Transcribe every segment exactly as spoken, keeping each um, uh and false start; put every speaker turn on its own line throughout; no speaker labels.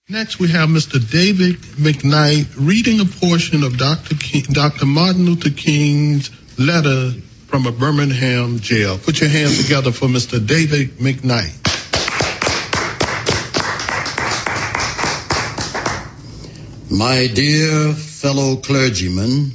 Next, we have Mister David McKnight reading a portion of Doctor King, Doctor Martin Luther King's letter from a Birmingham jail. Put your hands together for Mister David McKnight.
My dear fellow clergymen,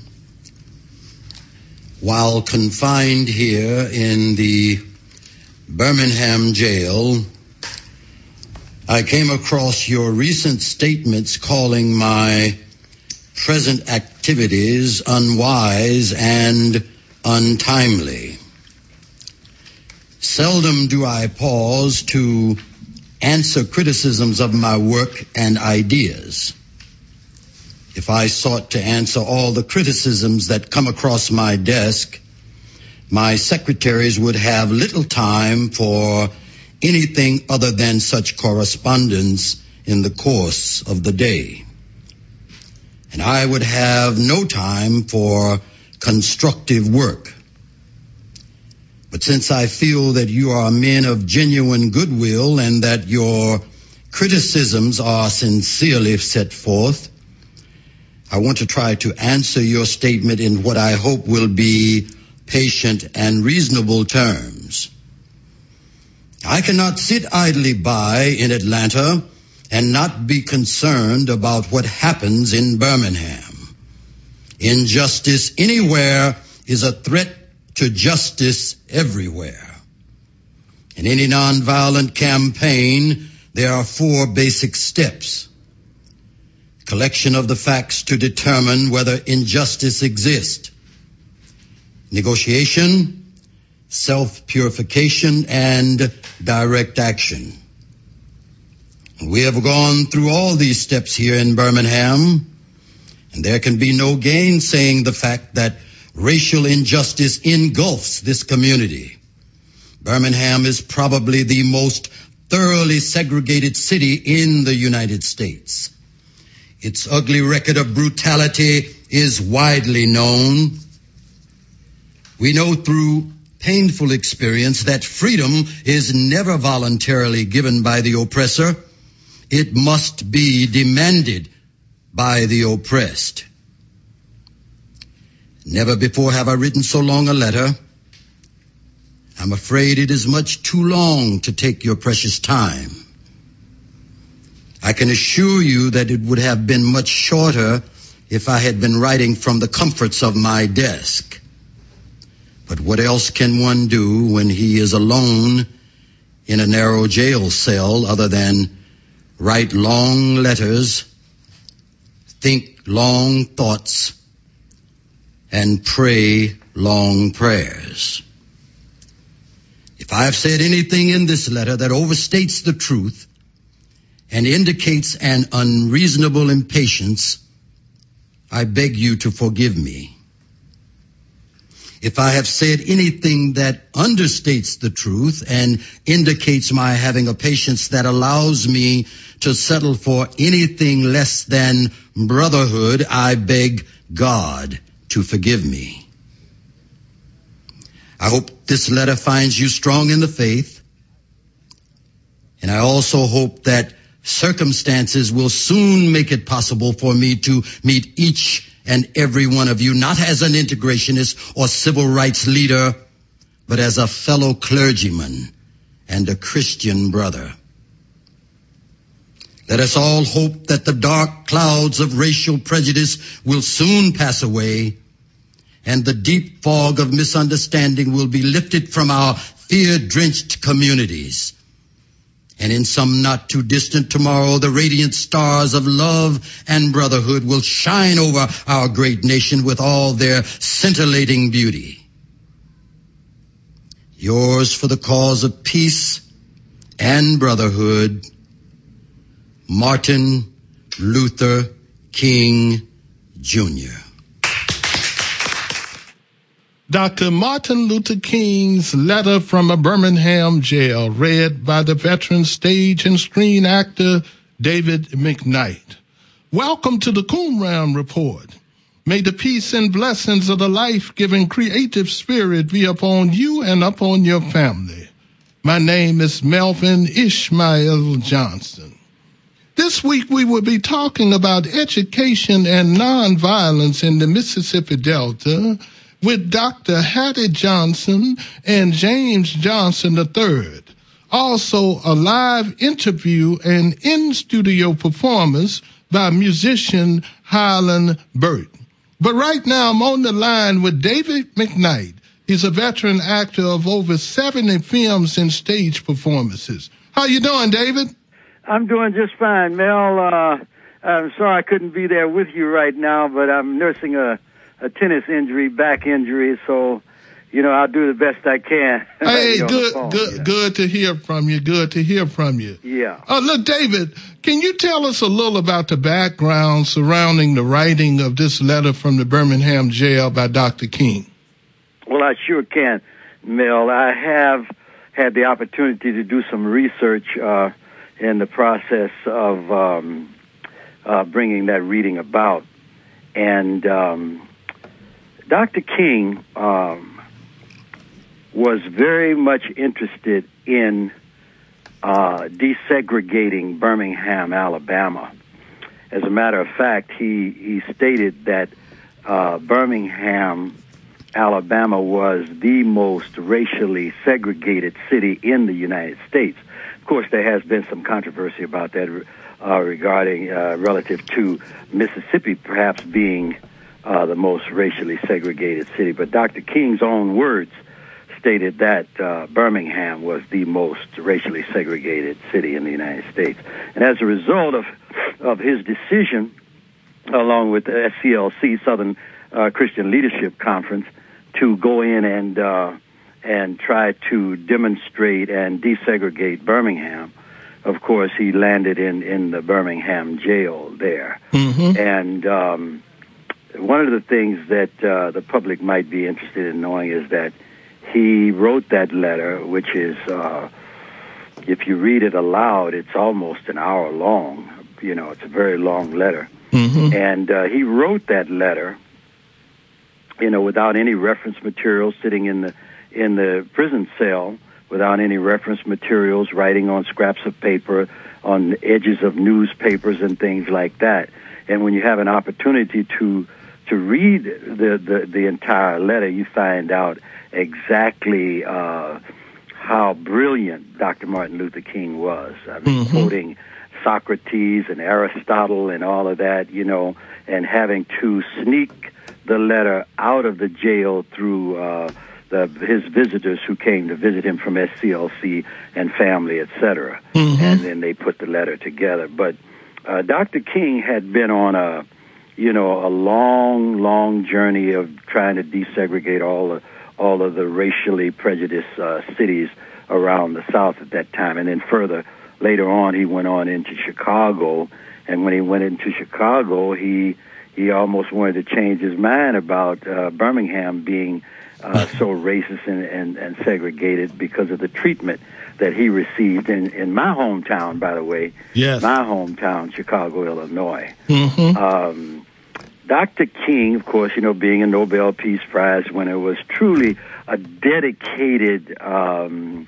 while confined here in the Birmingham jail, I came across your recent statements calling my present activities unwise and untimely. Seldom do I pause to answer criticisms of my work and ideas. If I sought to answer all the criticisms that come across my desk, my secretaries would have little time for anything other than such correspondence in the course of the day. And I would have no time for constructive work. But since I feel that you are men of genuine goodwill and that your criticisms are sincerely set forth, I want to try to answer your statement in what I hope will be patient and reasonable terms. I cannot sit idly by in Atlanta and not be concerned about what happens in Birmingham. Injustice anywhere is a threat to justice everywhere. In any nonviolent campaign, there are four basic steps. Collection of the facts to determine whether injustice exists. Negotiation, self-purification, and direct action. We have gone through all these steps here in Birmingham, and there can be no gainsaying the fact that racial injustice engulfs this community. Birmingham is probably the most thoroughly segregated city in the United States. Its ugly record of brutality is widely known. We know through painful experience that freedom is never voluntarily given by the oppressor. It must be demanded by the oppressed. Never before have I written so long a letter. I'm afraid it is much too long to take your precious time. I can assure you that it would have been much shorter if I had been writing from the comforts of my desk. But what else can one do when he is alone in a narrow jail cell other than write long letters, think long thoughts, and pray long prayers? If I have said anything in this letter that overstates the truth and indicates an unreasonable impatience, I beg you to forgive me. If I have said anything that understates the truth and indicates my having a patience that allows me to settle for anything less than brotherhood, I beg God to forgive me. I hope this letter finds you strong in the faith, and I also hope that circumstances will soon make it possible for me to meet each and every one of you, not as an integrationist or civil rights leader, but as a fellow clergyman and a Christian brother. Let us all hope that the dark clouds of racial prejudice will soon pass away, and the deep fog of misunderstanding will be lifted from our fear-drenched communities. And in some not too distant tomorrow, the radiant stars of love and brotherhood will shine over our great nation with all their scintillating beauty. Yours for the cause of peace and brotherhood, Martin Luther King, Junior
Doctor Martin Luther King's letter from a Birmingham jail, read by the veteran stage and screen actor David McKnight. Welcome to the Qumran Report. May the peace and blessings of the life-giving creative spirit be upon you and upon your family. My name is Melvin Ishmael Johnson. This week we will be talking about education and nonviolence in the Mississippi Delta with Doctor Hattie Johnson and James Johnson the third. Also a live interview and in-studio performance by musician Highland Burt. But right now I'm on the line with David McKnight. He's a veteran actor of over seventy films and stage performances. How you doing, David?
I'm doing just fine, Mel. Uh, I'm sorry I couldn't be there with you right now, but I'm nursing a, a tennis injury, back injury, so, you know, I'll do the best I can.
Hey, good, phone, good, yeah. good to hear from you. Good to hear from you.
Yeah.
Uh, look, David, can you tell us a little about the background surrounding the writing of this letter from the Birmingham jail by Doctor King?
Well, I sure can, Mel. I have had the opportunity to do some research, uh, in the process of um, uh, bringing that reading about. And um, Doctor King um, was very much interested in uh, desegregating Birmingham, Alabama. As a matter of fact, he, he stated that uh, Birmingham, Alabama was the most racially segregated city in the United States. Of course, there has been some controversy about that uh, regarding uh, relative to Mississippi perhaps being uh, the most racially segregated city. But Doctor King's own words stated that uh, Birmingham was the most racially segregated city in the United States. And as a result of, of his decision, along with the S C L C, Southern uh, Christian Leadership Conference, to go in and uh, and try to demonstrate and desegregate Birmingham, of course, he landed in, in the Birmingham jail there.
Mm-hmm.
And um, one of the things that uh, the public might be interested in knowing is that he wrote that letter, which is, uh, if you read it aloud, it's almost an hour long. You know, it's a very long letter.
Mm-hmm.
And uh, he wrote that letter, you know, without any reference material, sitting in the in the prison cell without any reference materials, writing on scraps of paper, on the edges of newspapers and things like that. And when you have an opportunity to to read the, the, the entire letter, you find out exactly uh, how brilliant Doctor Martin Luther King was. I mean,
mm-hmm.
quoting Socrates and Aristotle and all of that, you know, and having to sneak the letter out of the jail through uh, the, his visitors who came to visit him from S C L C and family, et cetera.
Mm-hmm.
And then they put the letter together. But uh, Doctor King had been on a, you know, a long, long journey of trying to desegregate all the, all of the racially prejudiced uh, cities around the South at that time. And then further, later on, he went on into Chicago. And when he went into Chicago, he he almost wanted to change his mind about uh, Birmingham being uh, so racist and, and, and segregated because of the treatment that he received in, in my hometown, by the way.
Yes.
My hometown, Chicago, Illinois.
Mm-hmm.
Um, Doctor King, of course, you know, being a Nobel Peace Prize winner, was truly a dedicated um,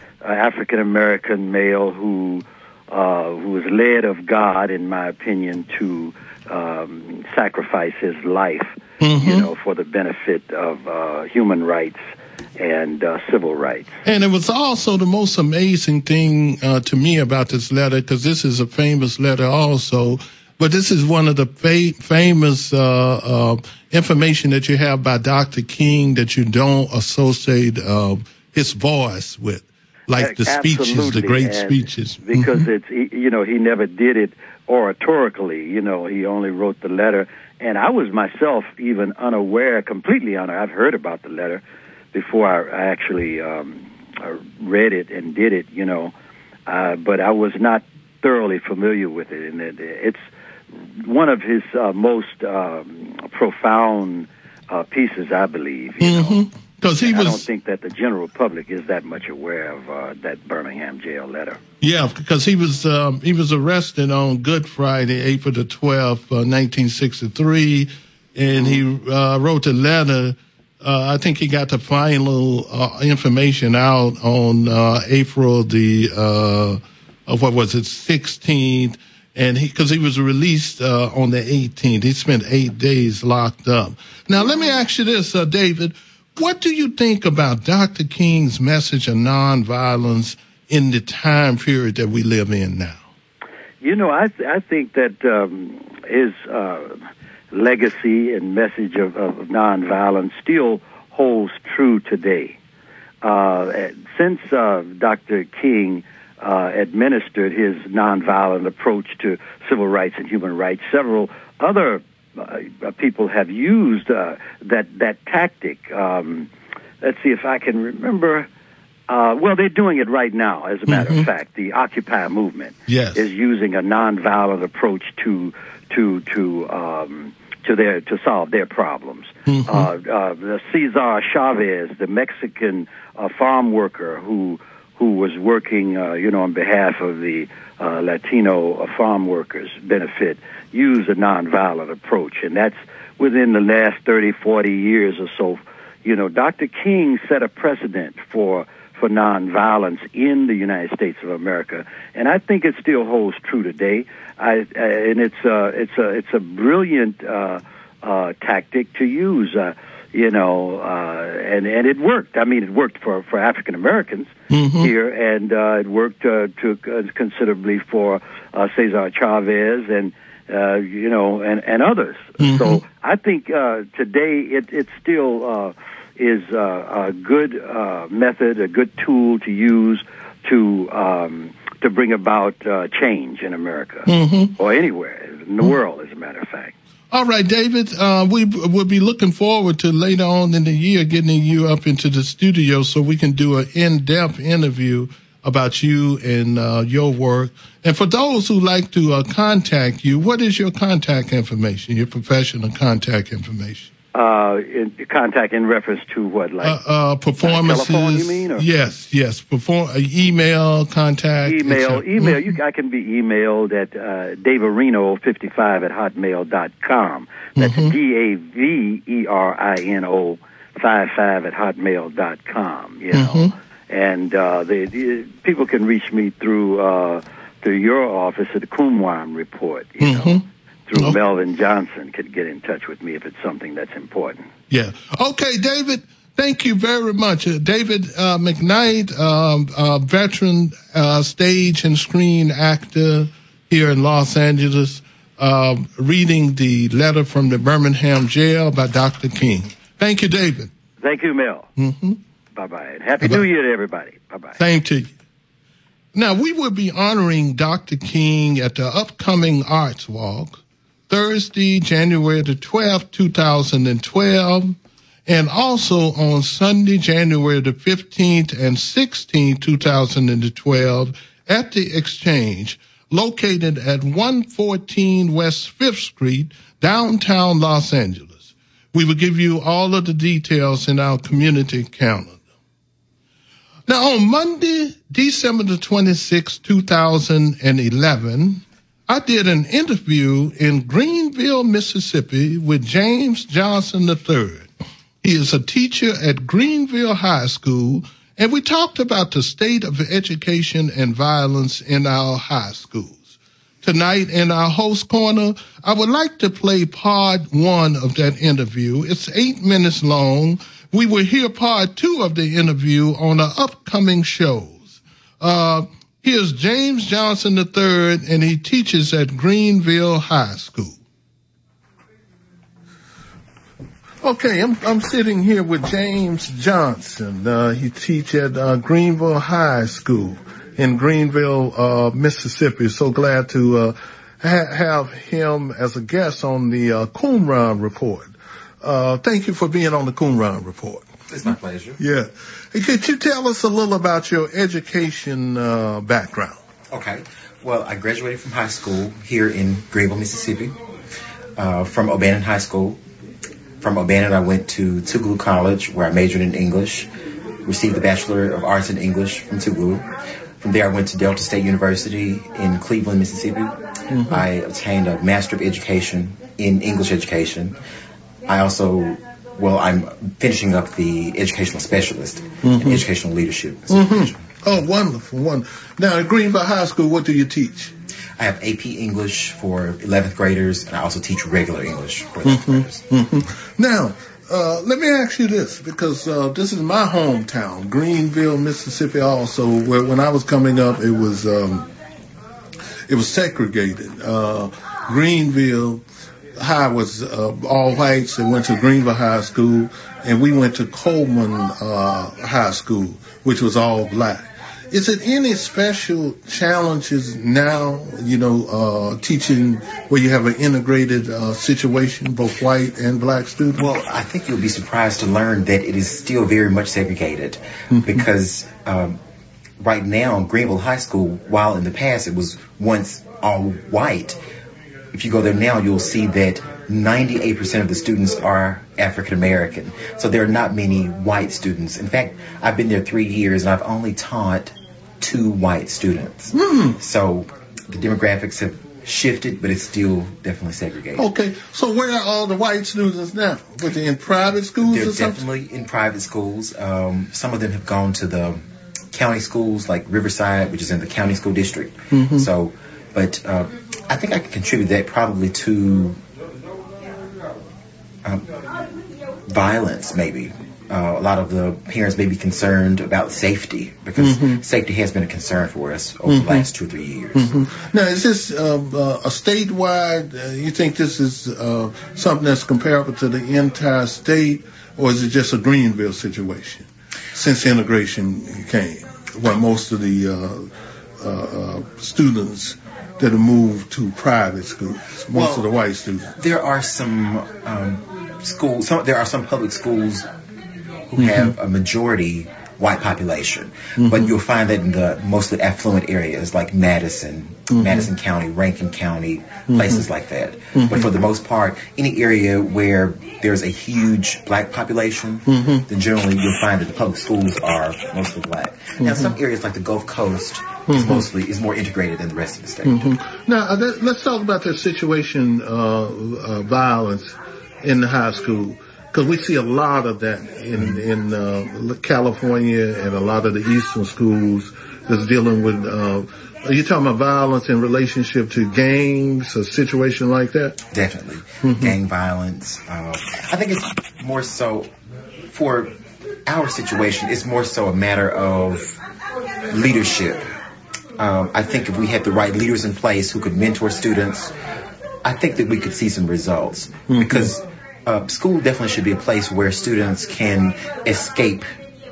African-American male who uh, who was led of God, in my opinion, to um, sacrifice his life,
mm-hmm.
you know, for the benefit of uh, human rights and uh, civil rights.
And it was also the most amazing thing uh, to me about this letter, because this is a famous letter also, but this is one of the fa- famous uh, uh, information that you have by Doctor King that you don't associate uh, his voice with, like the
Absolutely.
speeches, the great
and
speeches.
Because
mm-hmm.
it's, he, you know, he never did it oratorically, you know, he only wrote the letter. And I was myself even unaware, completely unaware. I've heard about the letter before I, I actually um, read it and did it, you know, uh, but I was not thoroughly familiar with it. And it, it's one of his uh, most um, profound uh, pieces, I believe, you
mm-hmm.
know.
Because he was,
I don't think that the general public is that much aware of uh, that Birmingham jail letter.
Yeah, because he was um, he was arrested on Good Friday, April the twelfth, uh, nineteen sixty-three, and mm-hmm. he uh, wrote a letter. Uh, I think he got the final uh, information out on uh, April the uh, of what was it, sixteenth, And he, cause he was released, uh, on the eighteenth. He spent eight days locked up. Now, let me ask you this, uh, David. What do you think about Doctor King's message of nonviolence in the time period that we live in now?
You know, I th- I think that um, his uh, legacy and message of, of nonviolence still holds true today. Uh, since uh, Doctor King uh, administered his nonviolent approach to civil rights and human rights, several other uh, people have used uh, that that tactic. Um, let's see if I can remember. Uh, well, they're doing it right now, as a matter mm-hmm. of fact. The Occupy movement
yes.
is using a nonviolent approach to to to um, to their to solve their problems. Mm-hmm. Uh, uh, the Cesar Chavez, the Mexican uh, farm worker who who was working, uh, you know, on behalf of the uh, Latino uh, farm workers benefit, used a nonviolent approach, and that's within the last thirty, forty years or so. You know, Doctor King set a precedent for. for nonviolence in the United States of America, and I think it still holds true today. I, uh, and it's uh, it's a it's a brilliant uh, uh, tactic to use, uh, you know, uh, and and it worked. I mean, it worked for for African Americans mm-hmm. here, and uh, it worked uh, to uh, considerably for uh, Cesar Chavez and uh, you know and and others. Mm-hmm. So I think uh, today it it's still. Uh, is uh, a good uh, method, a good tool to use to um, to bring about uh, change in America mm-hmm. or anywhere in the mm-hmm. world, as a matter of fact.
All right, David, uh, we will be looking forward to later on in the year getting you up into the studio so we can do an in-depth interview about you and uh, your work. And for those who like to uh, contact you, what is your contact information, your professional contact information?
Uh, in, contact in reference to what, like
uh, uh, performances?
Telephone, you mean? Or?
Yes, yes. Perform uh, email, contact.
Email, email. Mm-hmm. You, I can be emailed at uh, daverino fifty-five at hotmail dot com. That's mm-hmm. D A V E R I N O fifty-five at hotmail dot com. You know, mm-hmm. and uh, the, the people can reach me through uh, through your office at the Qumran Report. You mm-hmm. know. Through okay. Melvin Johnson could get in touch with me if it's something that's important.
Yeah. Okay, David, thank you very much. Uh, David uh, McKnight, um, uh, veteran uh, stage and screen actor here in Los Angeles, uh, reading the letter from the Birmingham jail by Doctor King. Thank you, David.
Thank you, Mel. Mm-hmm. Bye-bye. And Happy Bye-bye. New Year to everybody. Bye-bye.
Same to you. Now, we will be honoring Doctor King at the upcoming Arts Walk, Thursday, January the twelfth, two thousand twelve, and also on Sunday, January the fifteenth and sixteenth, two thousand twelve, at the Exchange, located at one fourteen West Fifth Street, downtown Los Angeles. We will give you all of the details in our community calendar. Now, on Monday, December the twenty-sixth, two thousand eleven, I did an interview in Greenville, Mississippi with James Johnson the third. He is a teacher at Greenville High School, and we talked about the state of education and violence in our high schools. Tonight in our host corner, I would like to play part one of that interview. It's eight minutes long. We will hear part two of the interview on our upcoming shows. Uh, Here's James Johnson the third, and he teaches at Greenville High School. Okay, I'm I'm sitting here with James Johnson. Uh, he teaches at uh, Greenville High School in Greenville, uh, Mississippi. So glad to uh, ha- have him as a guest on the uh, Qumran Report. Uh, thank you for being on the Qumran Report.
It's my pleasure.
Yeah. Hey, could you tell us a little about your education uh, background?
Okay. Well, I graduated from high school here in Greenville, Mississippi, uh, from O'Bannon High School. From O'Bannon, I went to Tougaloo College, where I majored in English, received the Bachelor of Arts in English from Tougaloo. From there, I went to Delta State University in Cleveland, Mississippi. Mm-hmm. I obtained a Master of Education in English Education. I also... Well, I'm finishing up the educational specialist mm-hmm. in educational leadership.
Mm-hmm. Oh, wonderful, wonderful. Now, at Greenville High School, what do you teach?
I have A P English for eleventh graders, and I also teach regular English for eleventh
Mm-hmm.
graders.
Mm-hmm. Now, uh, let me ask you this, because uh, this is my hometown, Greenville, Mississippi. Also, where when I was coming up, it was um, it was segregated. Uh, Greenville High was uh, all whites. They went to Greenville High School, and we went to Coleman uh, High School, which was all black. Is it any special challenges now, you know, uh, teaching where you have an integrated uh, situation, both white and black students?
Well, I think you'll be surprised to learn that it is still very much segregated
Mm-hmm.
because um, right now, Greenville High School, while in the past it was once all white, if you go there now, you'll see that ninety-eight percent of the students are African American. So there are not many white students. In fact, I've been there three years and I've only taught two white students.
Mm.
So the demographics have shifted, but it's still definitely segregated.
Okay, so where are all the white students now? Were they in private schools
They're
or something?
definitely in private schools. Um, some of them have gone to the county schools like Riverside, which is in the county school district.
Mm-hmm.
So, but uh, I think I could contribute that probably to um, violence, maybe. Uh, a lot of the parents may be concerned about safety because
Mm-hmm.
safety has been a concern for us over
Mm-hmm.
the last two or three years.
Mm-hmm. Now, is this uh, uh, a statewide, uh, you think this is uh, something that's comparable to the entire state, or is it just a Greenville situation since integration came, where most of the uh, uh, uh, students that have moved to private schools, most
Well,
of the white students?
There are some um, schools, some, there are some public schools who
Mm-hmm.
have a majority white population,
Mm-hmm.
but you'll find that in the mostly affluent areas like Madison,
Mm-hmm.
Madison County, Rankin County, places like that.
Mm-hmm.
But for the most part, any area where there's a huge black population,
Mm-hmm.
then generally you'll find that the public schools are mostly black. Now, some areas like the Gulf Coast is
Mm-hmm.
mostly is more integrated than the rest of the state.
Mm-hmm. Now, uh, let- let's talk about the situation, uh, uh, violence in the high school, because we see a lot of that in in uh, California and a lot of the eastern schools that's dealing with. Uh, are you talking about violence in relationship to gangs, a situation like that?
Definitely.
Mm-hmm.
Gang violence. Uh, I think it's more so, for our situation, it's more so a matter of leadership. Um, I think if we had the right leaders in place who could mentor students, I think that we could see some results.
Mm-hmm.
Because uh, school definitely should be a place where students can escape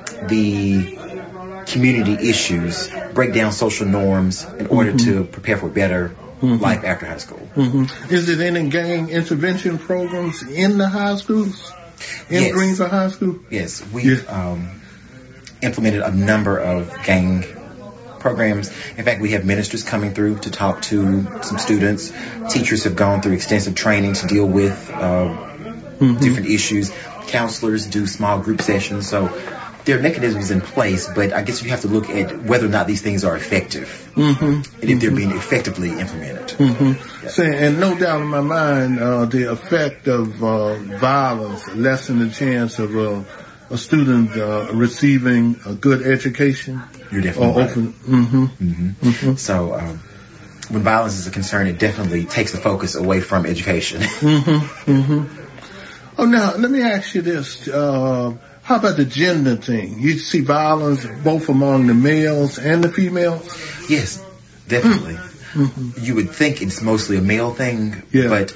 the community issues, break down social norms in order
Mm-hmm.
to prepare for better
Mm-hmm.
life after high school.
Mm-hmm. Is there any gang intervention programs in the high schools? In
Yes.
Greenville High School?
Yes, we've
Yeah.
um, implemented a number of gang programs. In fact, we have ministers coming through to talk to some students. Teachers have gone through extensive training to deal with uh,
Mm-hmm.
different issues. Counselors do small group sessions. So there are mechanisms in place, but I guess you have to look at whether or not these things are effective
Mm-hmm.
and if they're being effectively implemented.
Mm-hmm.
Yeah.
So, and no doubt in my mind, uh, the effect of uh, violence lessen the chance of uh, a student uh, receiving a good education.
You're definitely
Or
right.
open. Mm-hmm.
hmm
Mm-hmm.
So um, when violence is a concern, it definitely takes the focus away from education.
Mm-hmm. Mm-hmm. Oh, now let me ask you this: uh, how about the gender thing? You see violence both among the males and the females.
Yes, definitely.
Mm-hmm.
You would think it's mostly a male thing,
Yeah.
but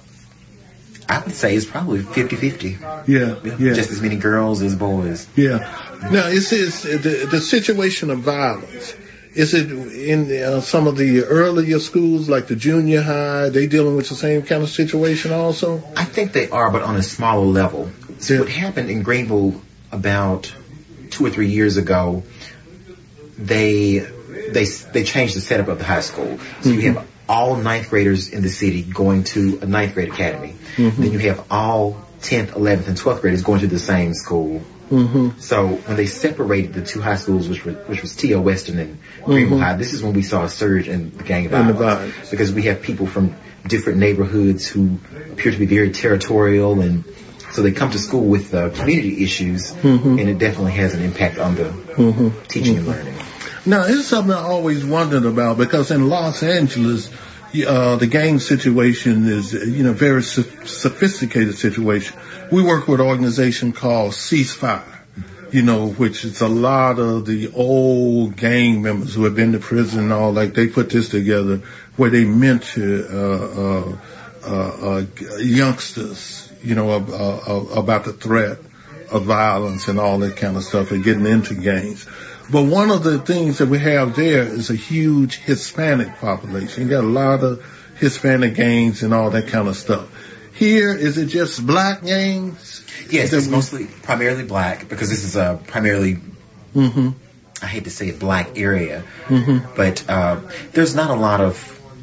I would say it's probably fifty-fifty.
Yeah, yeah,
Just as many girls as boys.
yeah. Now, it says the the situation of violence. Is it in uh, some of the earlier schools, like the junior high? They dealing with the same kind of situation also?
I think they are, but on a smaller level. So
Yeah.
what happened in Greenville about two or three years ago, they they they changed the setup of the high school. So
Mm-hmm.
you have all ninth graders in the city going to a ninth grade academy.
Mm-hmm.
Then you have all tenth, eleventh, and twelfth graders going to the same school.
Mm-hmm.
So when they separated the two high schools, which were, which was T O Weston and Greenville
Mhm.
High, this is when we saw a surge in the gang
In the
violence.
violence.
Because we have people from different neighborhoods who appear to be very territorial, and so they come to school with uh, community issues,
Mhm.
and it definitely has an impact on the
Mhm.
teaching and learning.
Now, it's something I always wondered about, because in Los Angeles, uh, the gang situation is, you know, very so- sophisticated situation. We work with an organization called Ceasefire, you know, which is a lot of the old gang members who have been to prison and all, like, they put this together where they mentor, uh, uh, uh, uh youngsters, you know, uh, uh, about the threat of violence and all that kind of stuff and getting into gangs. But one of the things that we have there is a huge Hispanic population. You got a lot of Hispanic gangs and all that kind of stuff. Here, is it just black gangs?
Yes, it's we... mostly primarily black, because this is a primarily, mm-hmm. I hate to say it, black area. Mm-hmm. But uh, there's not a lot of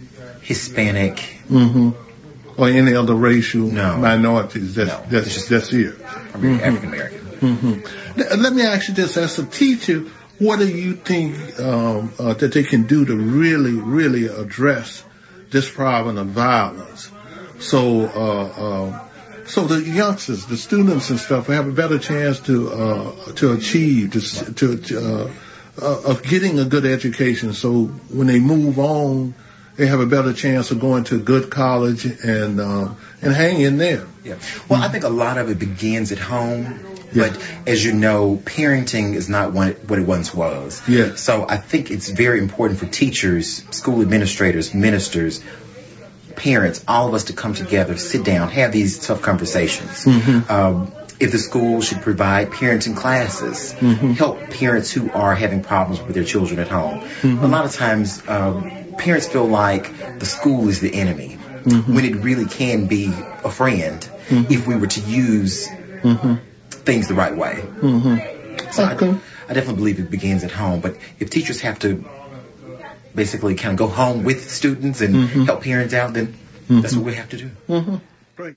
Hispanic.
Mm-hmm. Or any other racial
no.
minorities that's,
no.
that's,
just
that's here.
Primarily mm-hmm. African American.
Mm-hmm. Let me ask you this, as a teacher, what do you think um, uh, that they can do to really, really address this problem of violence? So, uh, uh, so the youngsters, the students and stuff, have a better chance to uh, to achieve, to, to, to uh, uh, of getting a good education. So when they move on, they have a better chance of going to a good college and uh, and hang in there.
Yeah. Well, mm-hmm. I think a lot of it begins at home. Yeah. But as you know, parenting is not what it once was.
Yeah.
So I think it's very important for teachers, school administrators, ministers, parents, all of us to come together, sit down, have these tough conversations. Mm-hmm. Um, if the school should provide parenting classes, mm-hmm. help parents who are having problems with their children at home. Mm-hmm. A lot of times, um, parents feel like the school is the enemy, mm-hmm. when it really can be a friend, mm-hmm. if we were to use mm-hmm. things the right way. Mm-hmm. So okay. I, I definitely believe it begins at home. But if teachers have to basically kind of go home with students and mm-hmm. help parents out, then mm-hmm. that's what we have to do.
Mm-hmm. Great.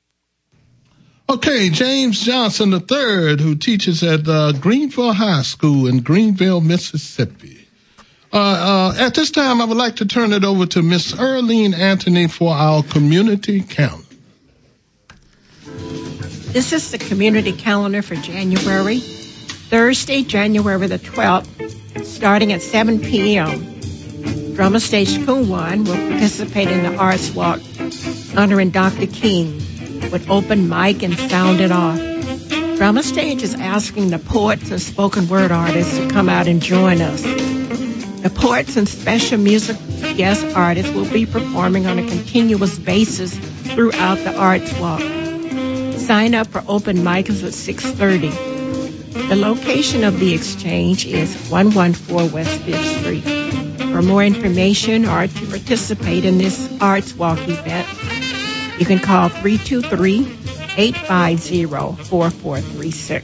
Okay, James Johnson the third, who teaches at uh, Greenville High School in Greenville, Mississippi. Uh, uh, at this time, I would like to turn it over to Miss Earlene Anthony for our community calendar.
This is the community calendar for January. Thursday, January the twelfth, starting at seven p.m. Drama Stage Qumran will participate in the Arts Walk honoring Doctor King with open mic and sound it off. Drama Stage is asking the poets and spoken word artists to come out and join us. The poets and special music guest artists will be performing on a continuous basis throughout the Arts Walk. Sign up for open mic is at six thirty. The location of the exchange is one fourteen West fifth Street. For more information or to participate in this Arts Walk event, you can call three two three, eight five zero, four four three six.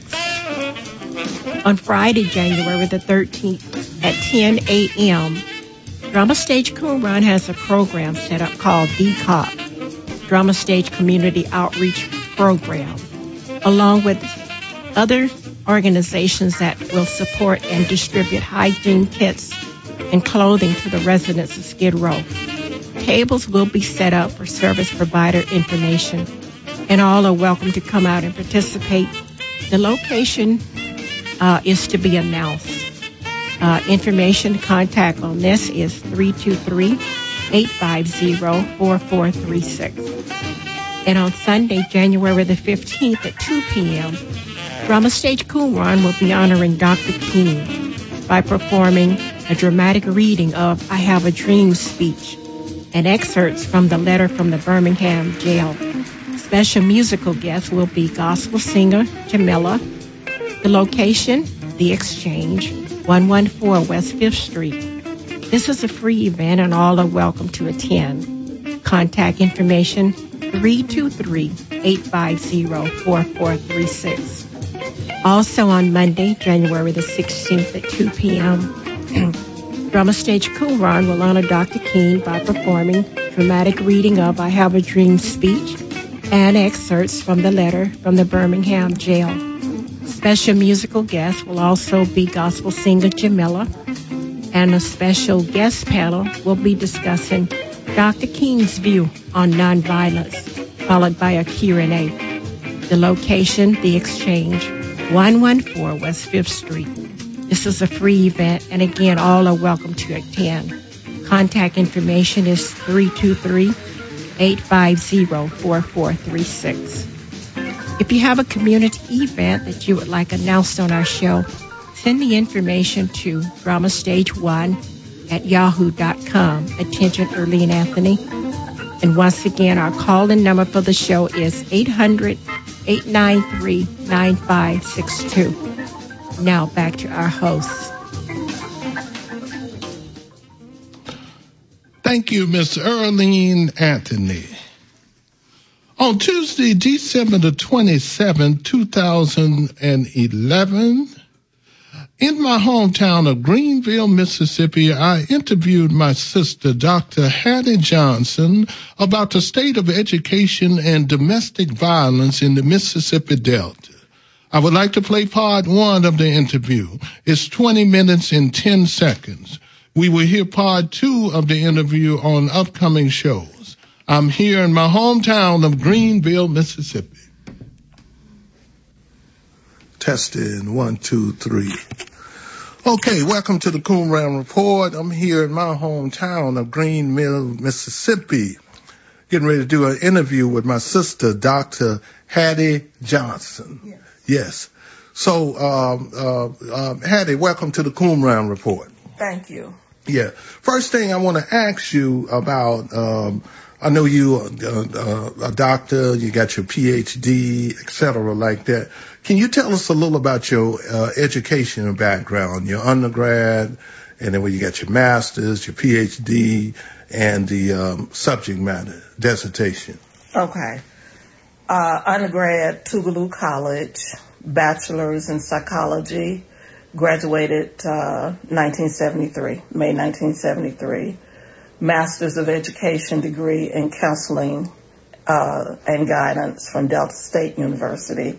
On Friday, January the thirteenth at ten a.m., Drama Stage Qumran has a program set up called D C O P, Drama Stage Community Outreach Program, along with other organizations that will support and distribute hygiene kits and clothing to the residents of Skid Row. Tables will be set up for service provider information, and all are welcome to come out and participate. The location uh, is to be announced. Uh, information to contact on this is three two three, eight five zero, four four three six. And on Sunday, January the fifteenth at two p.m., Drama Stage Qumran will be honoring Doctor King by performing a dramatic reading of I Have a Dream speech and excerpts from the letter from the Birmingham jail. Special musical guests will be gospel singer Jamila. The location, The Exchange, one fourteen West fifth Street. This is a free event and all are welcome to attend. Contact information three two three, eight five zero, four four three six. Also on Monday, January the sixteenth at two p.m., Drama Stage Qumran will honor Doctor King by performing dramatic reading of I Have a Dream speech and excerpts from the letter from the Birmingham jail. Special musical guests will also be gospel singer Jamila, and a special guest panel will be discussing Doctor King's view on nonviolence, followed by a Q and A. The location, The Exchange, one fourteen West fifth Street. The This is a free event, and again, all are welcome to attend. Contact information is three two three, eight five zero, four four three six. If you have a community event that you would like announced on our show, send the information to drama stage one at yahoo dot com. Attention, Earlene Anthony. And once again, our call-in number for the show is eight hundred, eight nine three, nine five six two. Now back to our hosts.
Thank you, Miss Earlene Anthony. On Tuesday, December the twenty-seventh, two thousand eleven, in my hometown of Greenville, Mississippi, I interviewed my sister, Doctor Hattie Johnson, about the state of education and domestic violence in the Mississippi Delta. I would like to play part one of the interview. It's twenty minutes and ten seconds. We will hear part two of the interview on upcoming shows. I'm here in my hometown of Greenville, Mississippi. Testing, one, two, three. Okay, welcome to the Coon Round Report. I'm here in my hometown of Greenville, Mississippi, getting ready to do an interview with my sister, Doctor Hattie Johnson. Yes. Yes. So, um, uh, uh, Hattie, welcome to the Coon Round Report.
Thank you.
Yeah. First thing I want to ask you about, um, I know you uh, uh, a doctor, you got your P H D, et cetera, like that. Can you tell us a little about your uh, educational background, your undergrad, and then when you got your master's, your P H D, and the um, subject matter, dissertation?
Okay. Uh, undergrad, Tougaloo College, bachelor's in psychology, graduated uh, nineteen seventy-three, May nineteen seventy-three. Master's of Education degree in counseling uh, and guidance from Delta State University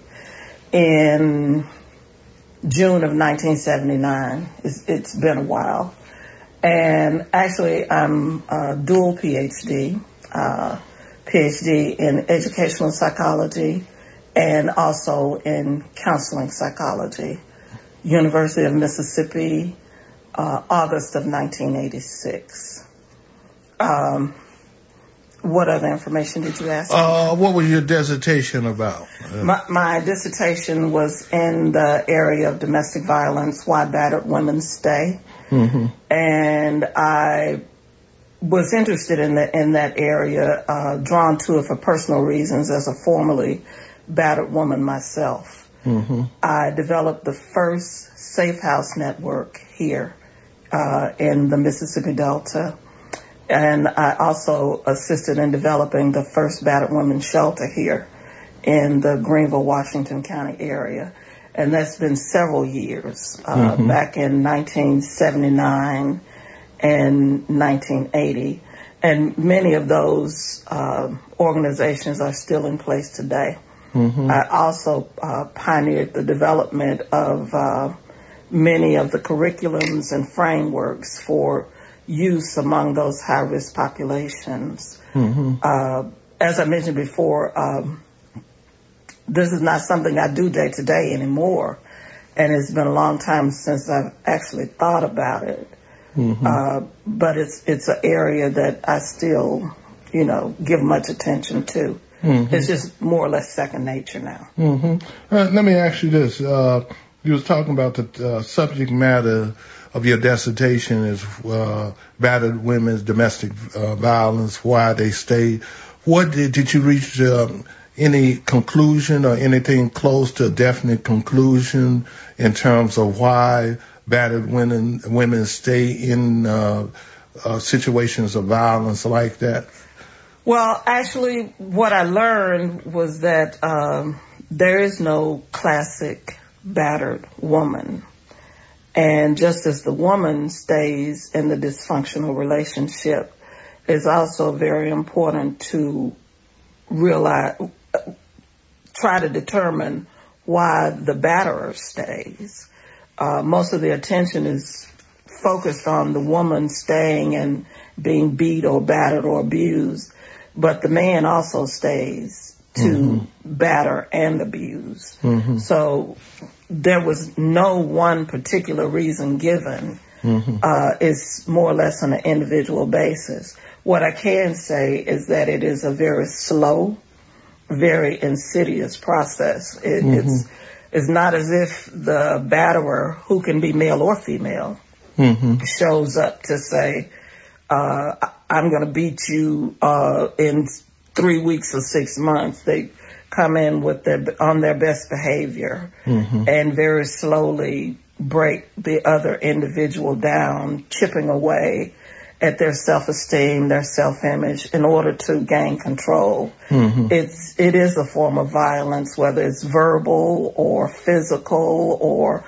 in June of nineteen seventy-nine. It's, it's been a while. And actually, I'm a dual P H D, uh, P H D in educational psychology and also in counseling psychology. University of Mississippi, uh, August of nineteen eighty-six. Um, what other information did you ask?
Uh, what was your dissertation about? Uh,
my, my dissertation was in the area of domestic violence, why battered women stay. Mm-hmm. And I was interested in the, in that area, uh, drawn to it for personal reasons as a formerly battered woman myself. Mm-hmm. I developed the first safe house network here, uh, in the Mississippi Delta. And I also assisted in developing the first battered women's shelter here in the Greenville, Washington County area. And that's been several years, uh, mm-hmm. back in nineteen seventy-nine and nineteen eighty. And many of those uh, organizations are still in place today. Mm-hmm. I also uh, pioneered the development of uh, many of the curriculums and frameworks for use among those high-risk populations. Mm-hmm. Uh, as I mentioned before, um, this is not something I do day to day anymore, and it's been a long time since I've actually thought about it. Mm-hmm. Uh, but it's it's an area that I still, you know, give much attention to. Mm-hmm. It's just more or less second nature now.
Mm-hmm. Uh, let me ask you this: uh, you was talking about the uh, subject matter of your dissertation is uh, battered women's domestic uh, violence, why they stay. What did, did you reach um, any conclusion or anything close to a definite conclusion in terms of why battered women women stay in uh, uh, situations of violence like that?
Well, actually, what I learned was that um, there is no classic battered woman. And just as the woman stays in the dysfunctional relationship, it's also very important to realize, try to determine why the batterer stays. Uh, most of the attention is focused on the woman staying and being beat or battered or abused, but the man also stays to mm-hmm. batter and abuse. Mm-hmm. So there was no one particular reason given. Mm-hmm. Uh, it's more or less on an individual basis. What I can say is that it is a very slow, very insidious process. It, mm-hmm. It's it's not as if the batterer, who can be male or female, mm-hmm. shows up to say, uh, I'm going to beat you uh, in three weeks or six months. They come in with their on their best behavior mm-hmm. and very slowly break the other individual down, chipping away at their self-esteem, their self-image, in order to gain control. Mm-hmm. It's it is a form of violence, whether it's verbal or physical or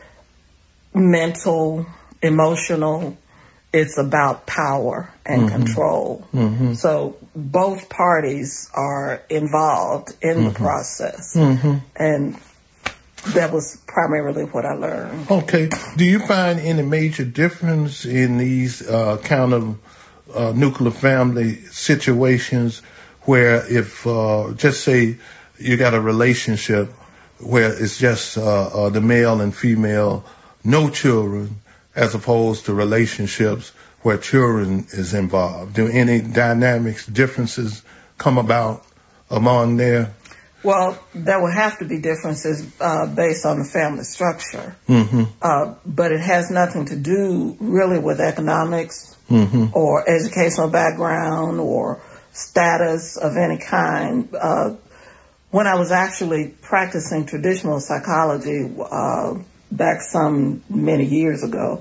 mental, emotional. It's about power and mm-hmm. control. Mm-hmm. So both parties are involved in mm-hmm. the process. Mm-hmm. And that was primarily what I learned.
Okay. Do you find any major difference in these uh, kind of uh, nuclear family situations where if, uh, just say you got a relationship where it's just uh, uh, the male and female, no children, as opposed to relationships where children is involved? Do any dynamics, differences come about among there?
Well, there will have to be differences uh, based on the family structure, mm-hmm. uh, but it has nothing to do really with economics mm-hmm. or educational background or status of any kind. Uh, when I was actually practicing traditional psychology uh, back some many years ago,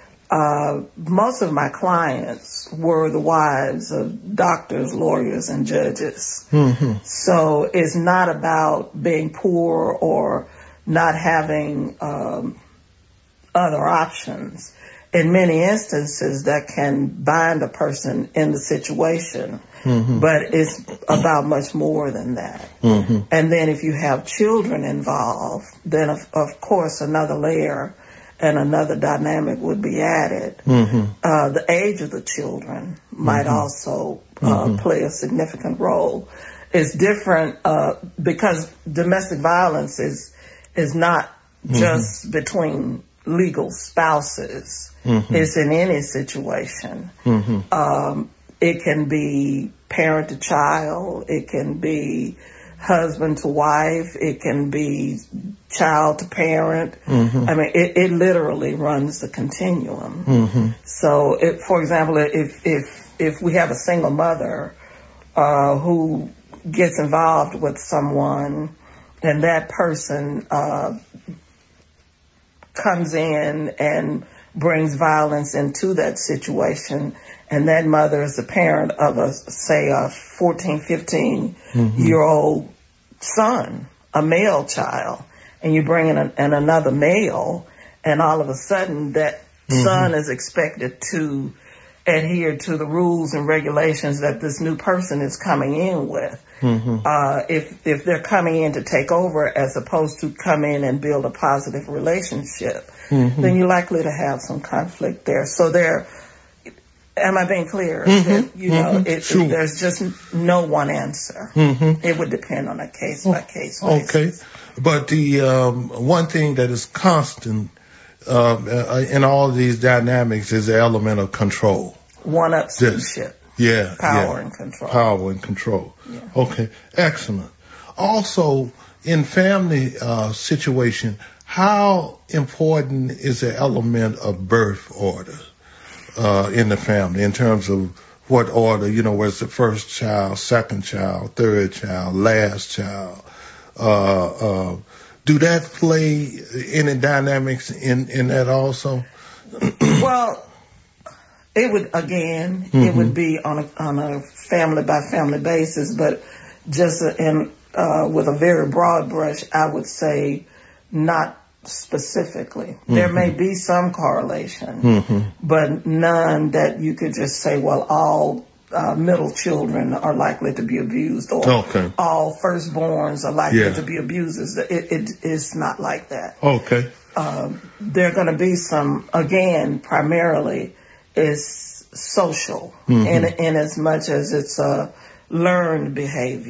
uh, most of my clients were the wives of doctors, lawyers, and judges. Mm-hmm. So it's not about being poor or not having um, other options. In many instances, that can bind a person in the situation, mm-hmm. but it's about much more than that. Mm-hmm. And then if you have children involved, then of, of course another layer and another dynamic would be added. Mm-hmm. Uh, the age of the children might mm-hmm. also uh, mm-hmm. play a significant role. It's different uh, because domestic violence is is not mm-hmm. just between legal spouses. Mm-hmm. It's in any situation. Mm-hmm. Um, it can be parent to child. It can be husband to wife. It can be child to parent. Mm-hmm. I mean, it, it literally runs the continuum. Mm-hmm. So, if, for example, if if if we have a single mother uh, who gets involved with someone, and that person uh, comes in and brings violence into that situation, and that mother is the parent of a, say, a fourteen, fifteen mm-hmm. year old son, a male child, and you bring in a, and another male, and all of a sudden that mm-hmm. son is expected to adhere to the rules and regulations that this new person is coming in with. Mm-hmm. Uh, if if they're coming in to take over as opposed to come in and build a positive relationship, mm-hmm. then you're likely to have some conflict there. So there, am I being clear? Mm-hmm. That, you know, mm-hmm. it, sure. it, there's just no one answer. Mm-hmm. It would depend on a case by case basis.
Okay, but the um, one thing that is constant uh, in all of these dynamics is the element of control.
One-upsmanship.
Yeah,
Power
yeah.
and control.
Power and control.
Yeah.
Okay, excellent. Also, in family uh, situation, how important is the element of birth order uh, in the family in terms of what order, you know, where's the first child, second child, third child, last child? Uh, uh, do that play any dynamics in, in that also?
Well, it would, again, mm-hmm. it would be on a, on a family by family basis, but just in, uh, with a very broad brush, I would say not specifically. Mm-hmm. There may be some correlation, mm-hmm. but none that you could just say, well, all uh, middle children are likely to be abused, or okay. all firstborns are likely yeah. to be abusers. It, it, it's not like that.
Okay.
Um, there are going to be some, again, primarily, is social mm-hmm. in, in as much as it's a learned behavior.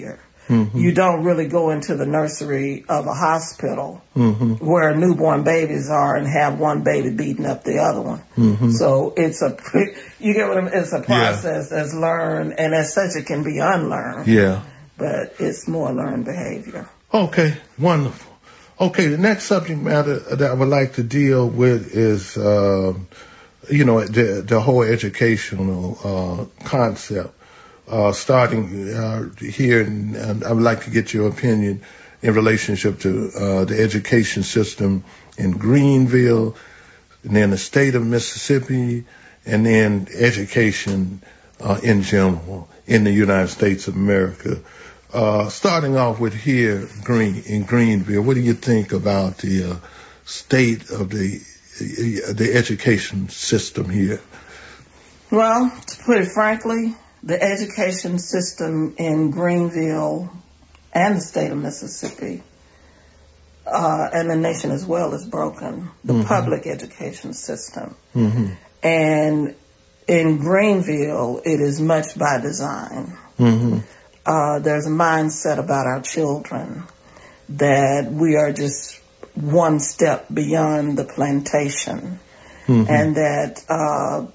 Mm-hmm. You don't really go into the nursery of a hospital mm-hmm. where newborn babies are and have one baby beating up the other one. Mm-hmm. So it's a, you get what I'm, it's a process yeah. that's learned, and as such it can be unlearned.
Yeah.
But it's more learned behavior.
Okay, wonderful. Okay, the next subject matter that I would like to deal with is, uh, you know, the, the whole educational uh, concept. Uh, starting uh, here, and, and I would like to get your opinion in relationship to uh, the education system in Greenville, and then the state of Mississippi, and then education uh, in general in the United States of America. Uh, starting off with here Green, in Greenville, what do you think about the uh, state of the uh, the education system here?
Well, to put it frankly, the education system in Greenville and the state of Mississippi uh, and the nation as well is broken. The mm-hmm. public education system. Mm-hmm. And in Greenville, it is much by design. Mm-hmm. Uh, there's a mindset about our children that we are just one step beyond the plantation, mm-hmm. and that uh,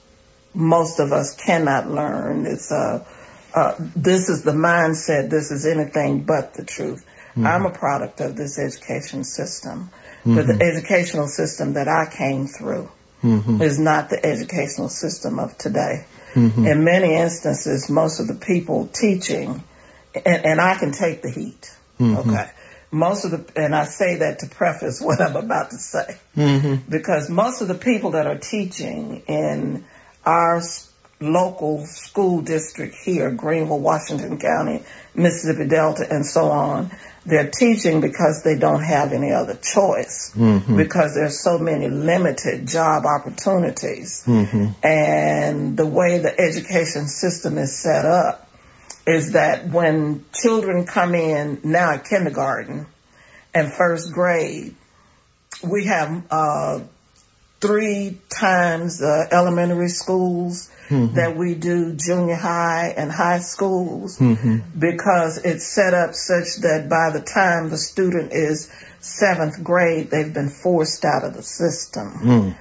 most of us cannot learn. It's a, uh, this is the mindset. This is anything but the truth. Mm-hmm. I'm a product of this education system, mm-hmm. but the educational system that I came through mm-hmm. is not the educational system of today. Mm-hmm. In many instances, most of the people teaching, and, and I can take the heat, mm-hmm. okay? Most of the, and I say that to preface what I'm about to say, mm-hmm. because most of the people that are teaching in our local school district here, Greenville, Washington County, Mississippi Delta, and so on, they're teaching because they don't have any other choice, mm-hmm. because there's so many limited job opportunities. Mm-hmm. And the way the education system is set up is that when children come in now at kindergarten and first grade, we have uh, three times the elementary schools mm-hmm. that we do junior high and high schools, mm-hmm. because it's set up such that by the time the student is seventh grade, they've been forced out of the system. Mm.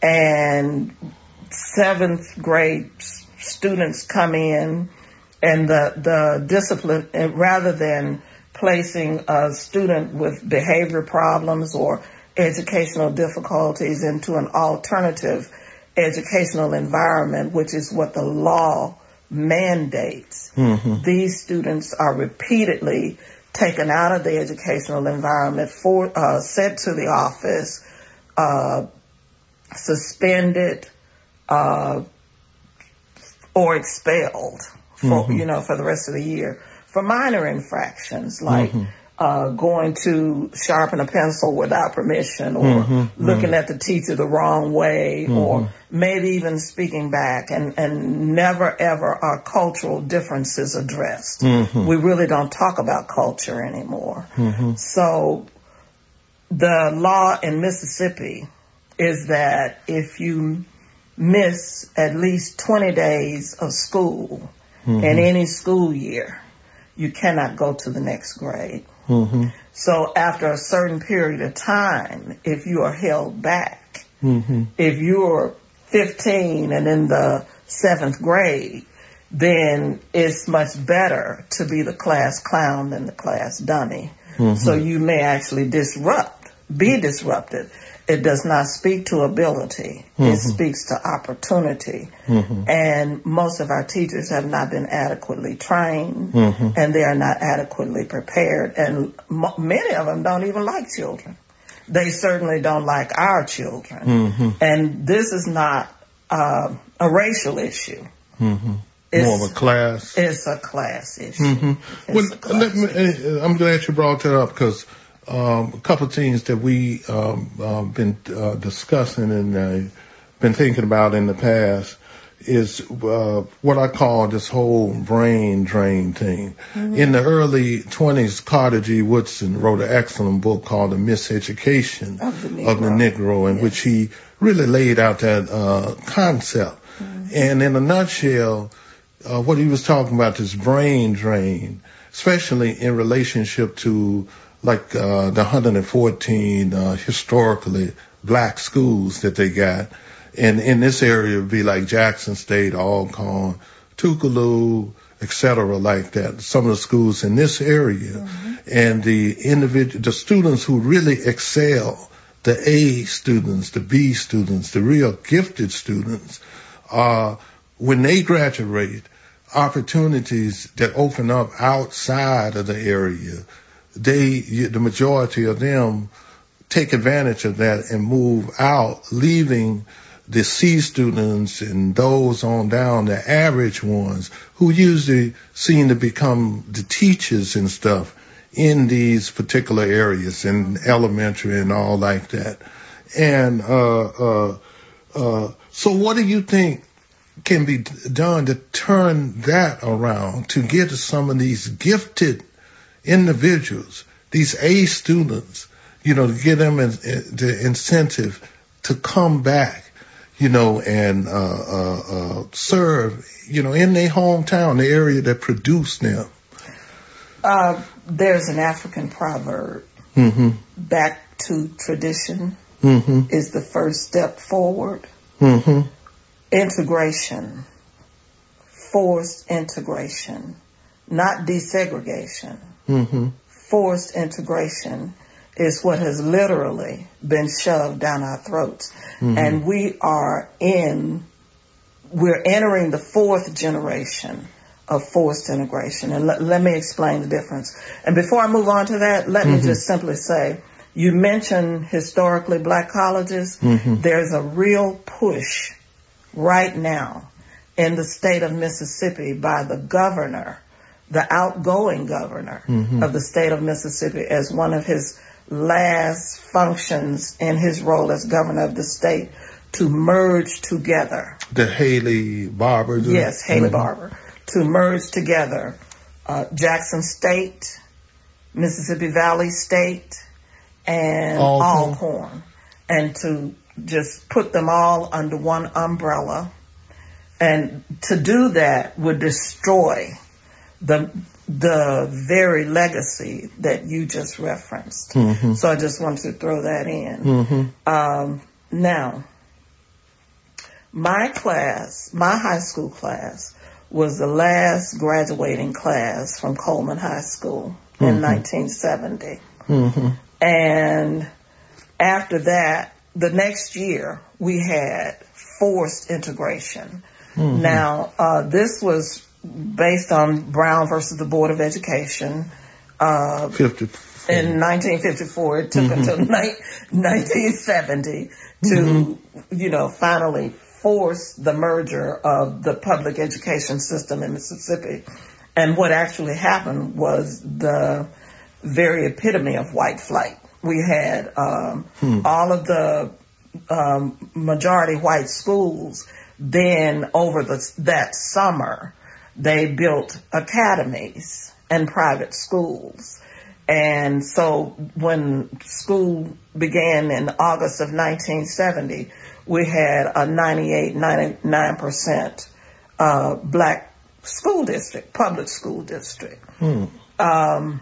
And seventh grade students come in, and the, the discipline, rather than placing a student with behavior problems or educational difficulties into an alternative educational environment, which is what the law mandates, mm-hmm. these students are repeatedly taken out of the educational environment, for uh, sent to the office, uh, suspended, uh, or expelled for mm-hmm. you know for the rest of the year for minor infractions like. Mm-hmm. Uh, going to sharpen a pencil without permission, or mm-hmm, looking mm-hmm. at the teacher the wrong way, mm-hmm. or maybe even speaking back, and, and never ever are cultural differences addressed. Mm-hmm. We really don't talk about culture anymore. Mm-hmm. So the law in Mississippi is that if you miss at least twenty days of school mm-hmm. in any school year, you cannot go to the next grade. Mm-hmm. So after a certain period of time, if you are held back, mm-hmm. if you're fifteen and in the seventh grade, then it's much better to be the class clown than the class dummy. Mm-hmm. So you may actually disrupt, be disrupted. It does not speak to ability. Mm-hmm. It speaks to opportunity. Mm-hmm. And most of our teachers have not been adequately trained, mm-hmm. and they are not adequately prepared. And m- many of them don't even like children. They certainly don't like our children. Mm-hmm. And this is not uh, a racial issue. Mm-hmm.
It's, more of a class.
It's a class issue.
Mm-hmm. Well,
class
let me, I'm glad you brought that up, because Um, a couple of things that we um, uh, been uh, discussing and uh, been thinking about in the past is uh, what I call this whole brain drain thing. Mm-hmm. In the early twenties, Carter G. Woodson wrote an excellent book called The Miseducation of the Negro, of the Negro in yes. which he really laid out that uh, concept. Mm-hmm. And in a nutshell, uh, what he was talking about, this brain drain, especially in relationship to like uh, the one hundred fourteen uh, historically black schools that they got. And in this area, it would be like Jackson State, Alcorn, Tougaloo, et cetera, like that. Some of the schools in this area. Mm-hmm. And the individual, the students who really excel, the A students, the B students, the real gifted students, uh, when they graduate, opportunities that open up outside of the area, they, the majority of them take advantage of that and move out, leaving the C students and those on down, the average ones, who usually seem to become the teachers and stuff in these particular areas, in elementary and all like that. And uh, uh, uh, so what do you think can be done to turn that around, to get to some of these gifted individuals, these A students, you know, to give them in, in, the incentive to come back, you know, and uh, uh, uh, serve, you know, in their hometown, the area that produced them?
Uh, there's an African proverb,
mm-hmm.
back to tradition
mm-hmm.
is the first step forward.
Mm-hmm.
Integration, forced integration, not desegregation.
Mm-hmm.
Forced integration is what has literally been shoved down our throats. Mm-hmm. And we are in, we're entering the fourth generation of forced integration. And let, let me explain the difference. And before I move on to that, let mm-hmm. me just simply say, you mentioned historically black colleges.
Mm-hmm.
There's a real push right now in the state of Mississippi by the governor, the outgoing governor
mm-hmm.
of the state of Mississippi, as one of his last functions in his role as governor of the state, to merge together.
The Haley Barbour?
Yes, Haley
mm-hmm.
Barbour. To merge together uh, Jackson State, Mississippi Valley State, and
Alcorn.
Alcorn. And to just put them all under one umbrella. And to do that would destroy the the very legacy that you just referenced.
Mm-hmm.
So I just wanted to throw that in.
Mm-hmm.
Um, now, my class, my high school class, was the last graduating class from Coleman High School mm-hmm. in nineteen seventy.
Mm-hmm.
And after that, the next year, we had forced integration.
Mm-hmm.
Now, uh, this was based on Brown versus the Board of Education. Uh,
fifty-four.
In nineteen fifty-four, it took mm-hmm. until ni- nineteen seventy to, mm-hmm. you know, finally force the merger of the public education system in Mississippi. And what actually happened was the very epitome of white flight. We had um,
hmm.
all of the um, majority white schools. Then over the, that summer, they built academies and private schools. And so when school began in August of nineteen seventy, we had a ninety-eight, ninety-nine percent uh, black school district, public school district.
Hmm.
Um,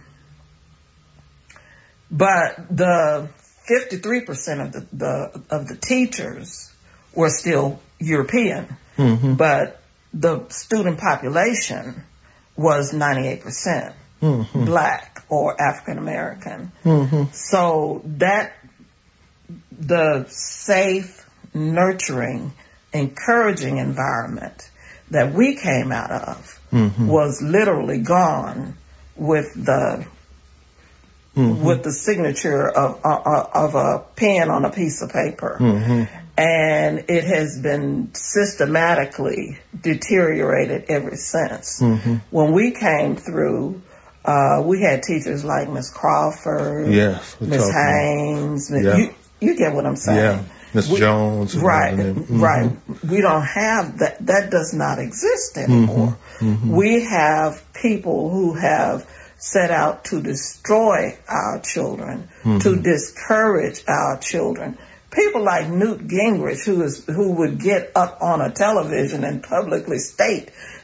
but the fifty-three percent of the, the of the teachers were still European,
mm-hmm.
but the student population was ninety-eight percent
mm-hmm.
black or African American.
Mm-hmm.
So that the safe, nurturing, encouraging environment that we came out of
mm-hmm.
was literally gone with the mm-hmm. with the signature of uh, of a pen on a piece of paper.
Mm-hmm.
And it has been systematically deteriorated ever since.
Mm-hmm.
When we came through, uh, we had teachers like Miss Crawford,
yes,
Miss Haynes.
Yeah.
You, you get what I'm saying?
Yeah, Miss Jones.
Right,
mm-hmm.
right. We don't have that. That does not exist anymore.
Mm-hmm. Mm-hmm.
We have people who have set out to destroy our children,
mm-hmm.
to discourage our children. People like Newt Gingrich, who is who would get up on a television and publicly state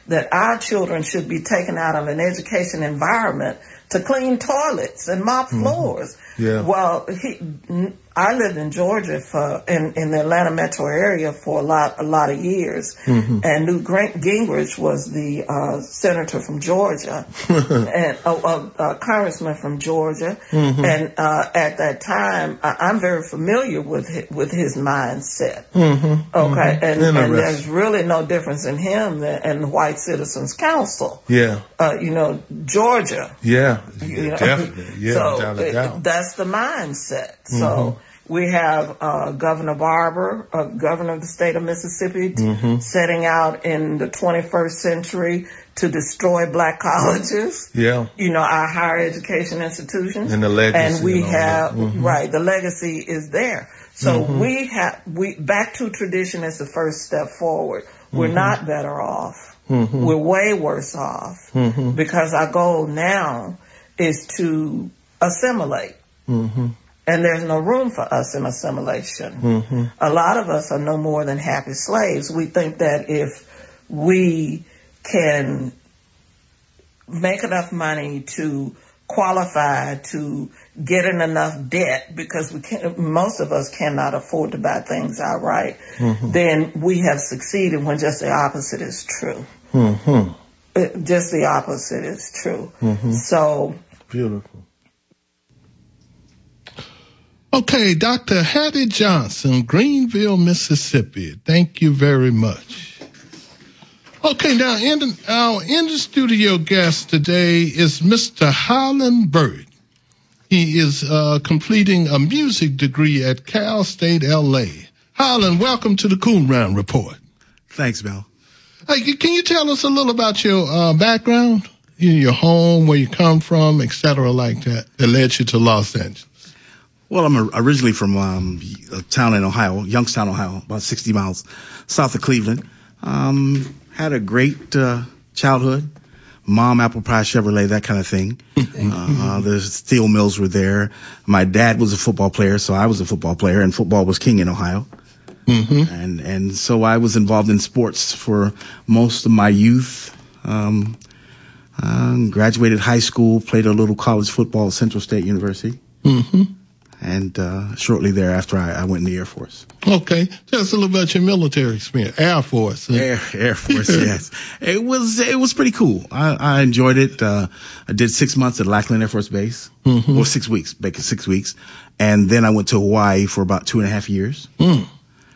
that our children should be taken out of an education environment to clean toilets and mop floors.
Mm-hmm. Yeah.
Well, he, I lived in Georgia for in, in the Atlanta metro area for a lot a lot of years, mm-hmm. and Newt Gingrich was the uh, senator from Georgia and a uh, uh, uh, congressman from Georgia, mm-hmm. and uh, at that time I, I'm very familiar with his, with his mindset. Mm-hmm. Okay, mm-hmm. And, and there's really no difference in him and the White Citizens Council.
Yeah,
uh, you know, Georgia.
Yeah,
you know?
definitely. Yeah,
so
without a doubt.
That's the mindset.
Mm-hmm.
So we have uh, Governor Barber, uh, governor of the state of Mississippi, mm-hmm. setting out in the twenty-first century to destroy black colleges.
Yeah.
You know, our higher education institutions.
And the legacy.
And we
and
have,
mm-hmm.
right, the legacy is there. So
mm-hmm.
we have, we, back to tradition is the first step forward. We're mm-hmm. not better off. Mm-hmm. We're way worse off. Mm-hmm. Because our goal now is to assimilate. Mm-hmm. And there's no room for us in assimilation. Mm-hmm. A lot of us are no more than happy slaves. We think that if we can make enough money to qualify to get in enough debt, because we can't, most of us cannot afford to buy things outright, mm-hmm. then we have succeeded, when just the opposite is true. Mm-hmm. It, just the opposite is true. Mm-hmm. So
beautiful. Okay, Doctor Hattie Johnson, Greenville, Mississippi. Thank you very much. Okay, now in the, our in the studio guest today is Mister Harlan Burt. He is uh, completing a music degree at Cal State L A. Harlan, welcome to the Coon Round Report.
Thanks, Mel.
Hey, can you tell us a little about your uh, background, your home, where you come from, et cetera, like that, that led you to Los Angeles?
Well, I'm originally from um, a town in Ohio, Youngstown, Ohio, about sixty miles south of Cleveland. Um, had a great uh, childhood. Mom, apple pie, Chevrolet, that kind of thing. uh, the steel mills were there. My dad was a football player, so I was a football player, and football was king in Ohio. Mm-hmm. And and so I was involved in sports for most of my youth. Um, um, graduated high school, played a little college football at Central State University. Mm-hmm. And uh, shortly thereafter, I, I went in the Air Force.
Okay. Tell us a little about your military experience. Air Force. Huh?
Air, Air Force, yes. It was it was pretty cool. I, I enjoyed it. Uh, I did six months at Lackland Air Force Base. Mm-hmm. Well, six weeks, basically six weeks. And then I went to Hawaii for about two and a half years. Mm.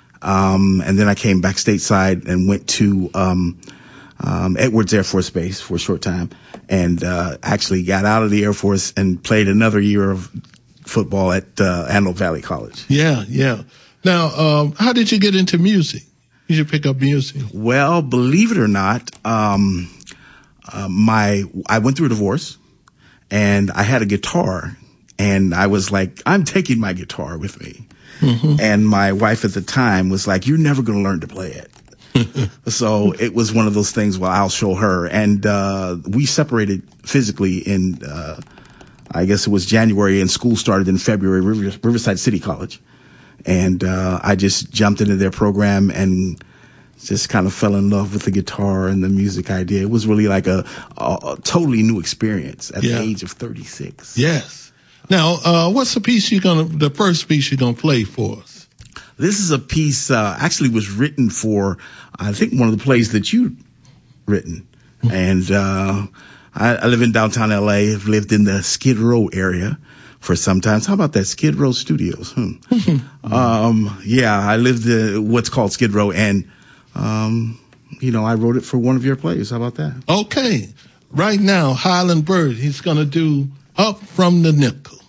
Um, and then I came back stateside and went to um, um, Edwards Air Force Base for a short time. And uh, actually got out of the Air Force and played another year of football at uh, Antelope Valley College.
Yeah, yeah. Now, um, how did you get into music? You should pick up music.
Well, believe it or not, um, uh, my I went through a divorce, and I had a guitar, and I was like, I'm taking my guitar with me. Mm-hmm. And my wife at the time was like, you're never going to learn to play it. So it was one of those things, well, I'll show her. And uh, we separated physically in uh I guess it was January, and school started in February, River, Riverside City College. And uh I just jumped into their program and just kind of fell in love with the guitar and the music idea. It was really like a, a, a totally new experience at yeah. the age of thirty-six.
Yes. Now, uh what's the piece you're going to, the first piece you're going to play for us?
This is a piece, uh actually was written for, I think, one of the plays that you written. Mm-hmm. And uh I, I live in downtown L A. I've lived in the Skid Row area for some time. How about that? Skid Row Studios. Hmm. um, yeah, I lived in what's called Skid Row, and, um, you know, I wrote it for one of your plays. How about that?
Okay. Right now, Harlan Burt, he's going to do Up from the Nickel.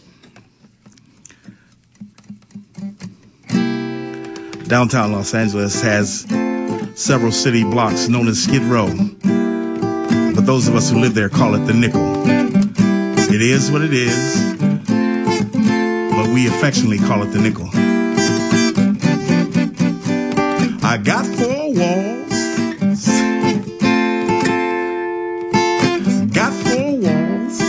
Downtown Los Angeles has several city blocks known as Skid Row. But those of us who live there call it the Nickel. It is what it is, but we affectionately call it the Nickel. I got four walls, got four walls.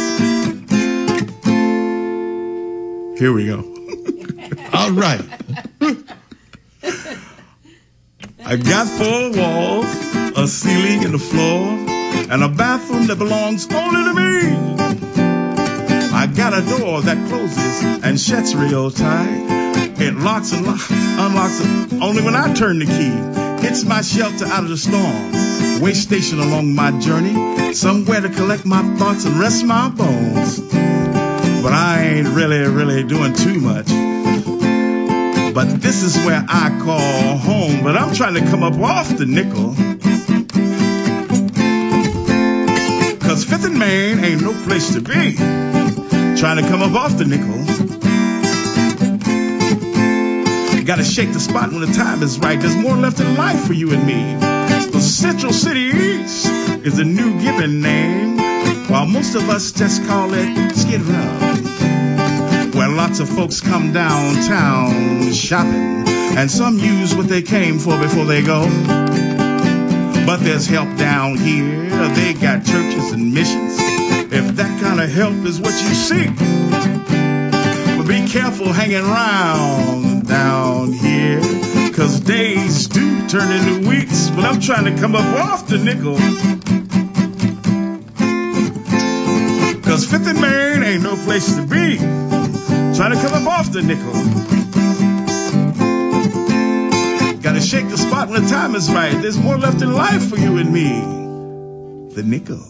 Here we go.
All right.
I got four walls, a ceiling and a floor, and a bathroom that belongs only to me. I got a door that closes and shuts real tight. It locks and locks, unlocks it only when I turn the key. It's my shelter out of the storm, way station along my journey, somewhere to collect my thoughts and rest my bones. But I ain't really, really doing too much. But this is where I call home. But I'm trying to come up off the nickel. Cause Fifth and Main ain't no place to be. Trying to come up off the nickel. Gotta shake the spot when the time is right. There's more left in life for you and me. The Central City East is a new given name, while most of us just call it Skid Row, where lots of folks come downtown shopping, and some use what they came for before they go. But there's help down here. They got churches and missions, if that kind of help is what you seek. But be careful hanging around down here, cause days do turn into weeks. But I'm trying to come up off the nickel, cause Fifth and Main ain't no place to be. Trying to come up off the nickel. Gotta shake the spot when the time is right. There's more left in life for you and me. The nickel.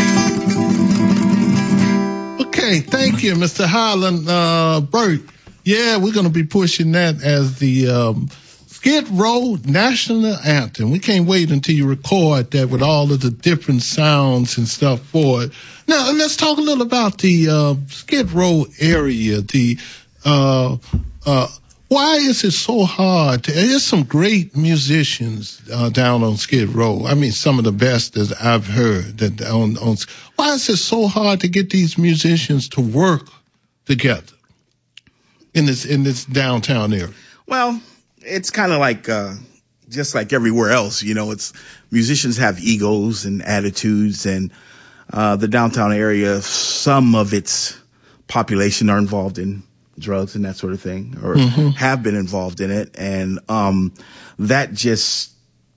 Okay, thank you, Mister Highland uh, Burt. Yeah, we're going to be pushing that as the um, Skid Row National Anthem. We can't wait until you record that with all of the different sounds and stuff for it. Now, let's talk a little about the uh, Skid Row area. The uh, uh, why is it so hard? To, there's some great musicians uh, down on Skid Row. I mean, some of the best that I've heard. That on, on why is it so hard to get these musicians to work together in this in this downtown area?
Well, it's kind of like uh, just like everywhere else. You know, it's musicians have egos and attitudes, and uh, the downtown area, some of its population are involved in drugs and that sort of thing, or mm-hmm. have been involved in it. And um, that just,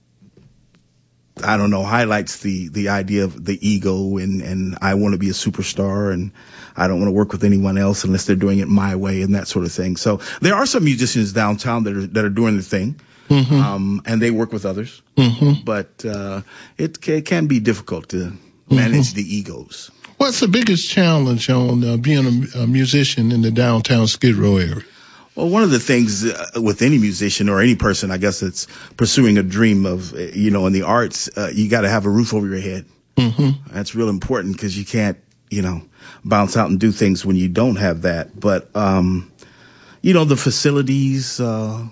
I don't know, highlights the, the idea of the ego and, and I want to be a superstar and I don't want to work with anyone else unless they're doing it my way and that sort of thing. So there are some musicians downtown that are, that are doing the thing. Mm-hmm. Um, and they work with others, mm-hmm. but, uh, it, it can be difficult to manage mm-hmm. the egos.
What's the biggest challenge on uh, being a, a musician in the downtown Skid Row area?
Well, one of the things uh, with any musician or any person, I guess, that's pursuing a dream of, you know, in the arts, uh, you got to have a roof over your head. Mm-hmm. That's real important because you can't, you know, bounce out and do things when you don't have that. But, um, you know, the facilities, uh,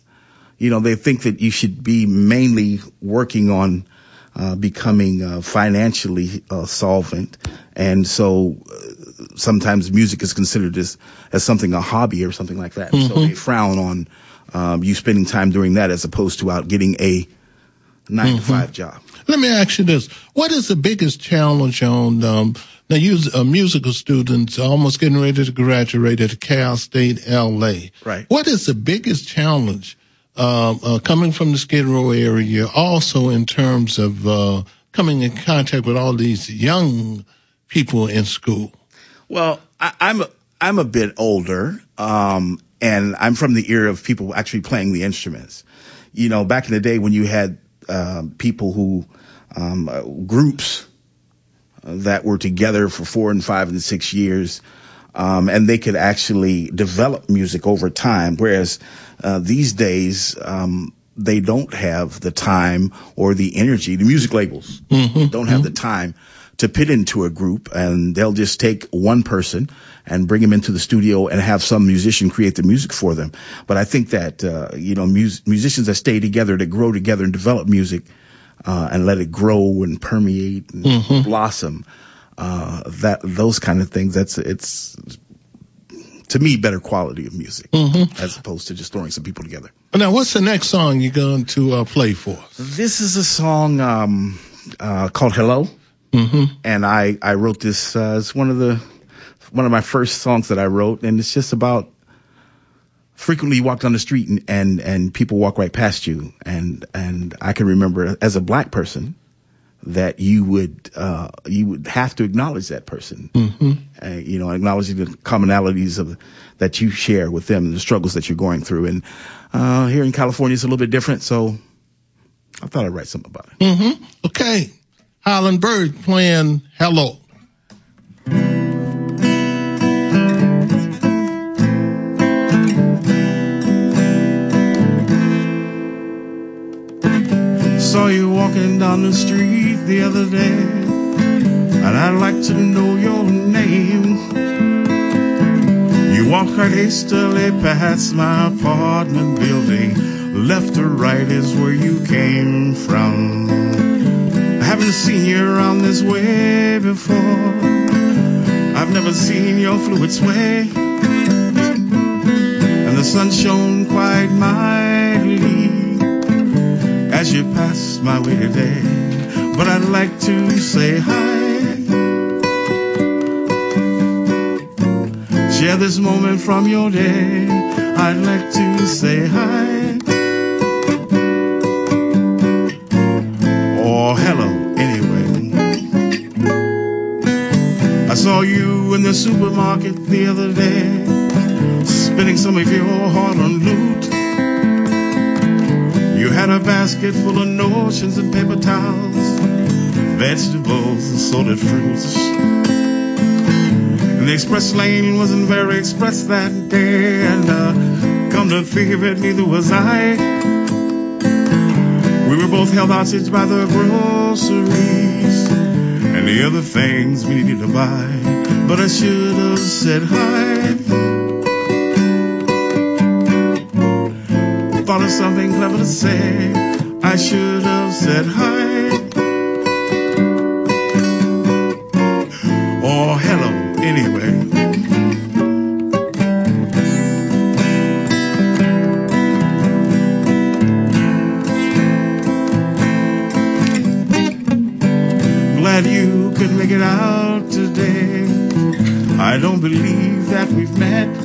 you know, they think that you should be mainly working on Uh, becoming uh, financially uh, solvent, and so uh, sometimes music is considered as as something, a hobby or something like that. Mm-hmm. So they frown on um, you spending time doing that as opposed to out getting a nine mm-hmm. to five job.
Let me ask you this: what is the biggest challenge on um, now? You a musical student, almost getting ready to graduate at Cal State L A.
Right.
What is the biggest challenge? Uh, uh, coming from the Skid Row area, also in terms of uh, coming in contact with all these young people in school?
Well, I, I'm a, I'm a bit older, um, and I'm from the era of people actually playing the instruments. You know, back in the day when you had uh, people who um, uh, groups that were together for four and five and six years. Um, and they could actually develop music over time, whereas uh, these days um, they don't have the time or the energy. The music labels mm-hmm. don't have mm-hmm. the time to put into a group, and they'll just take one person and bring him into the studio and have some musician create the music for them. But I think that uh, you know mus- musicians that stay together, that grow together and develop music uh, and let it grow and permeate and mm-hmm. blossom. Uh, that, those kind of things, that's, it's, to me, better quality of music, mm-hmm. as opposed to just throwing some people together.
Now, what's the next song you're going to uh, play for us?
This is a song, um, uh, called Hello. Mm-hmm. And I, I wrote this, uh, it's one of the, one of my first songs that I wrote, and it's just about, frequently you walk down the street and, and, and people walk right past you. And, and I can remember as a black person that you would, uh, you would have to acknowledge that person.
Mm-hmm.
Uh, you know, acknowledging the commonalities of that you share with them and the struggles that you're going through. And, uh, here in California, it's a little bit different. So I thought I'd write something about it.
Mm-hmm. Okay. Highland Bird playing Hello.
Saw you walking down the street the other day, and I'd like to know your name. You walked right hastily past my apartment building. Left or right is where you came from. I haven't seen you around this way before. I've never seen your fluid sway. And the sun shone quite mightily as you passed my way today. But I'd like to say hi, share this moment from your day. I'd like to say hi, or hello anyway. I saw you in the supermarket the other day, spending some of your hard-earned loot. You had a basket full of notions and paper towels, vegetables, assorted fruits. And the express lane wasn't very express that day, and uh, come to think of it, neither was I. We were both held hostage by the groceries and the other things we needed to buy. But I should have said hi, thought of something clever to say. I should have said hi, or hello anyway. Glad you could make it out today. I don't believe that we've met,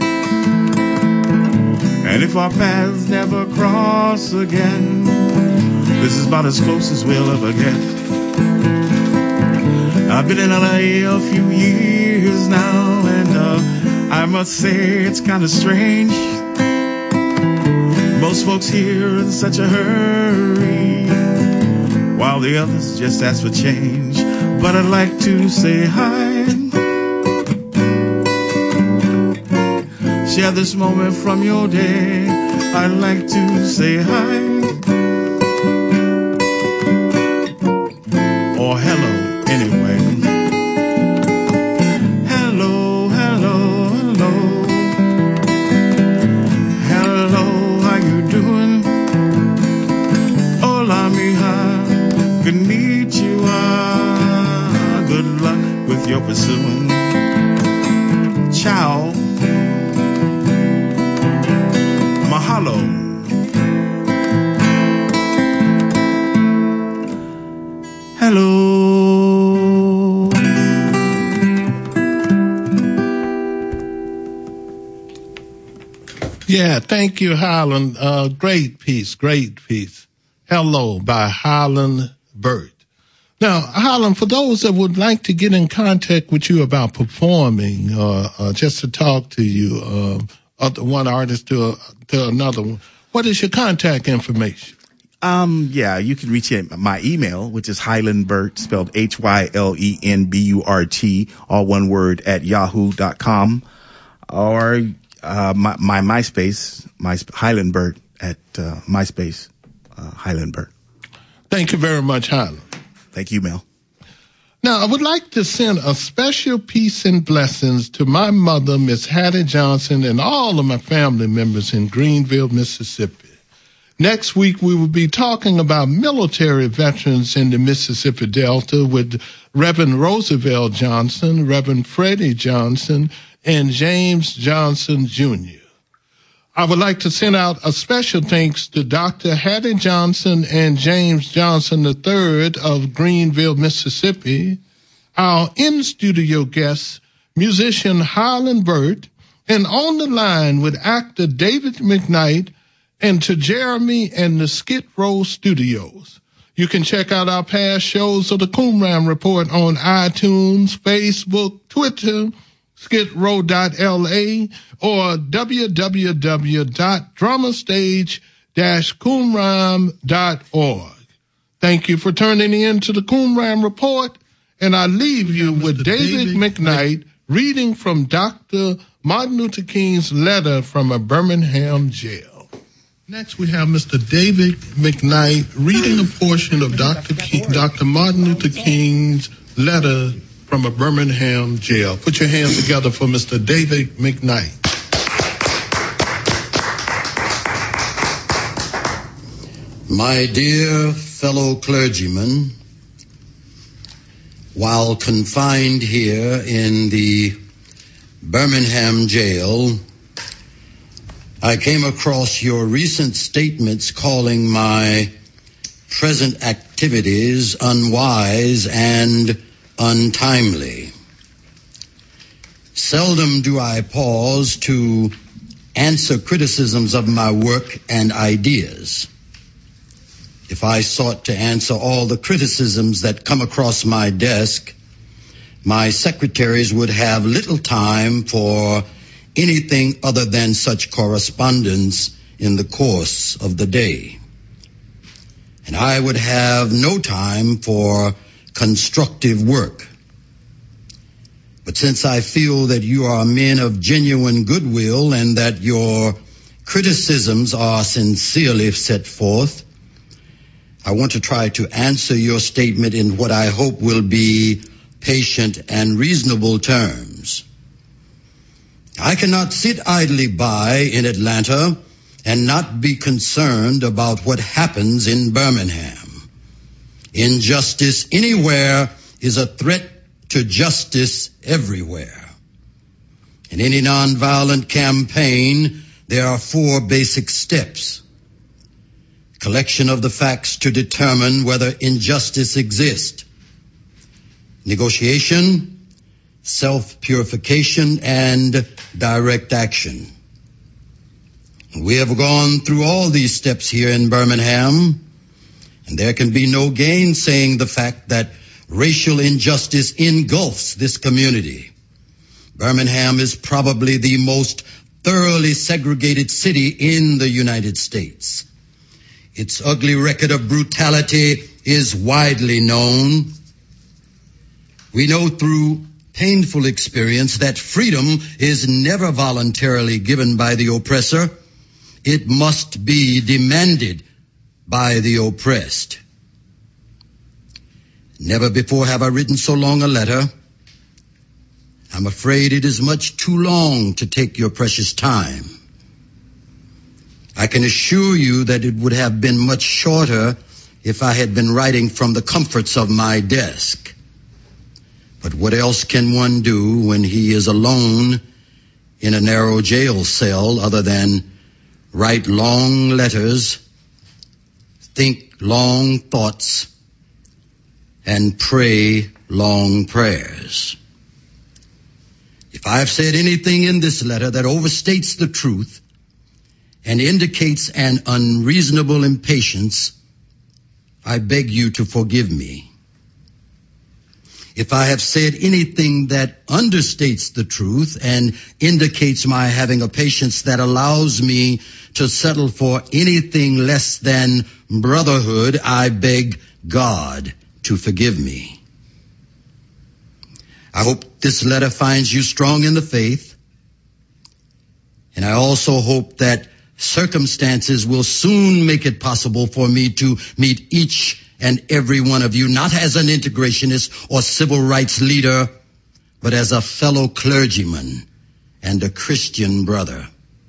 and if our paths never cross again, this is about as close as we'll ever get. I've been in L A a few years now, and uh, I must say it's kind of strange. Most folks here are in such a hurry, while the others just ask for change. But I'd like to say hi, share this moment from your day. I'd like to say hi, or hello anyway. Hello, hello, hello. Hello, how you doing? Hola, mija. Konnichiwa. Good luck with your pursuing. Ciao. Mahalo. Hello.
Yeah, thank you, Highland. Uh, great piece, great piece. Hello by Highland Bird. Now, Highland, for those that would like to get in contact with you about performing, uh, uh just to talk to you, uh, other one artist to uh, to another one, what is your contact information?
Um, yeah, you can reach it, my email, which is Hylenburt, spelled H Y L E N B U R T, all one word, at yahoo dot com, or uh, my, my MySpace, my Hylenburt at uh, MySpace, uh, Hylenburt.
Thank you very much, Highland.
Thank you, Mel.
Now, I would like to send a special peace and blessings to my mother, Miss Hattie Johnson, and all of my family members in Greenville, Mississippi. Next week, we will be talking about military veterans in the Mississippi Delta with Reverend Roosevelt Johnson, Reverend Freddie Johnson, and James Johnson, Junior I would like to send out a special thanks to Doctor Hattie Johnson and James Johnson the third of Greenville, Mississippi, our in-studio guests, musician Highland Bird, and On the Line with actor David McKnight, and To Jeremy and the Skid Row Studios. You can check out our past shows of the Coonram Report on iTunes, Facebook, Twitter, skid row dot L A, or w w w dot drama stage dash coonram dot org. Thank you for turning in to the Coonram Report, and I leave you with David McKnight reading from Doctor Martin Luther King's letter from a Birmingham jail. Next, we have Mister David McKnight reading a portion of Doctor King, Doctor Martin Luther King's letter from a Birmingham jail. Put your hands together for Mister David McKnight.
My dear fellow clergymen, while confined here in the Birmingham jail, I came across your recent statements calling my present activities unwise and untimely. Seldom do I pause to answer criticisms of my work and ideas. If I sought to answer all the criticisms that come across my desk, my secretaries would have little time for anything other than such correspondence in the course of the day. And I would have no time for constructive work. But since I feel that you are men of genuine goodwill and that your criticisms are sincerely set forth, I want to try to answer your statement in what I hope will be patient and reasonable terms. I cannot sit idly by in Atlanta and not be concerned about what happens in Birmingham. Injustice anywhere is a threat to justice everywhere. In any nonviolent campaign, there are four basic steps. Collection of the facts to determine whether injustice exists. Negotiation, self-purification, and direct action. We have gone through all these steps here in Birmingham, and there can be no gainsaying the fact that racial injustice engulfs this community. Birmingham is probably the most thoroughly segregated city in the United States. Its ugly record of brutality is widely known. We know through painful experience that freedom is never voluntarily given by the oppressor. It must be demanded by the oppressed. Never before have I written so long a letter. I'm afraid it is much too long to take your precious time. I can assure you that it would have been much shorter if I had been writing from the comforts of my desk. But what else can one do when he is alone in a narrow jail cell other than write long letters, think long thoughts, and pray long prayers? If I have said anything in this letter that overstates the truth and indicates an unreasonable impatience, I beg you to forgive me. If I have said anything that understates the truth and indicates my having a patience that allows me to settle for anything less than brotherhood, I beg God to forgive me. I hope this letter finds you strong in the faith, and I also hope that circumstances will soon make it possible for me to meet each and every one of you, not as an integrationist or civil rights leader, but as a fellow clergyman and a Christian brother.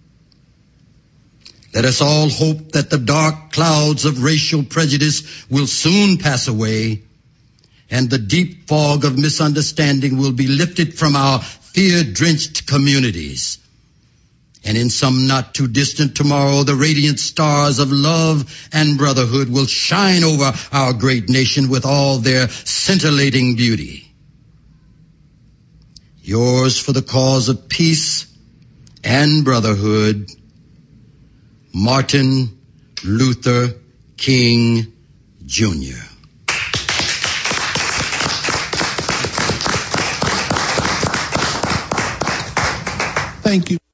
Let us all hope that the dark clouds of racial prejudice will soon pass away, and the deep fog of misunderstanding will be lifted from our fear-drenched communities. And in some not too distant tomorrow, the radiant stars of love and brotherhood will shine over our great nation with all their scintillating beauty. Yours for the cause of peace and brotherhood, Martin Luther King, Junior
Thank you.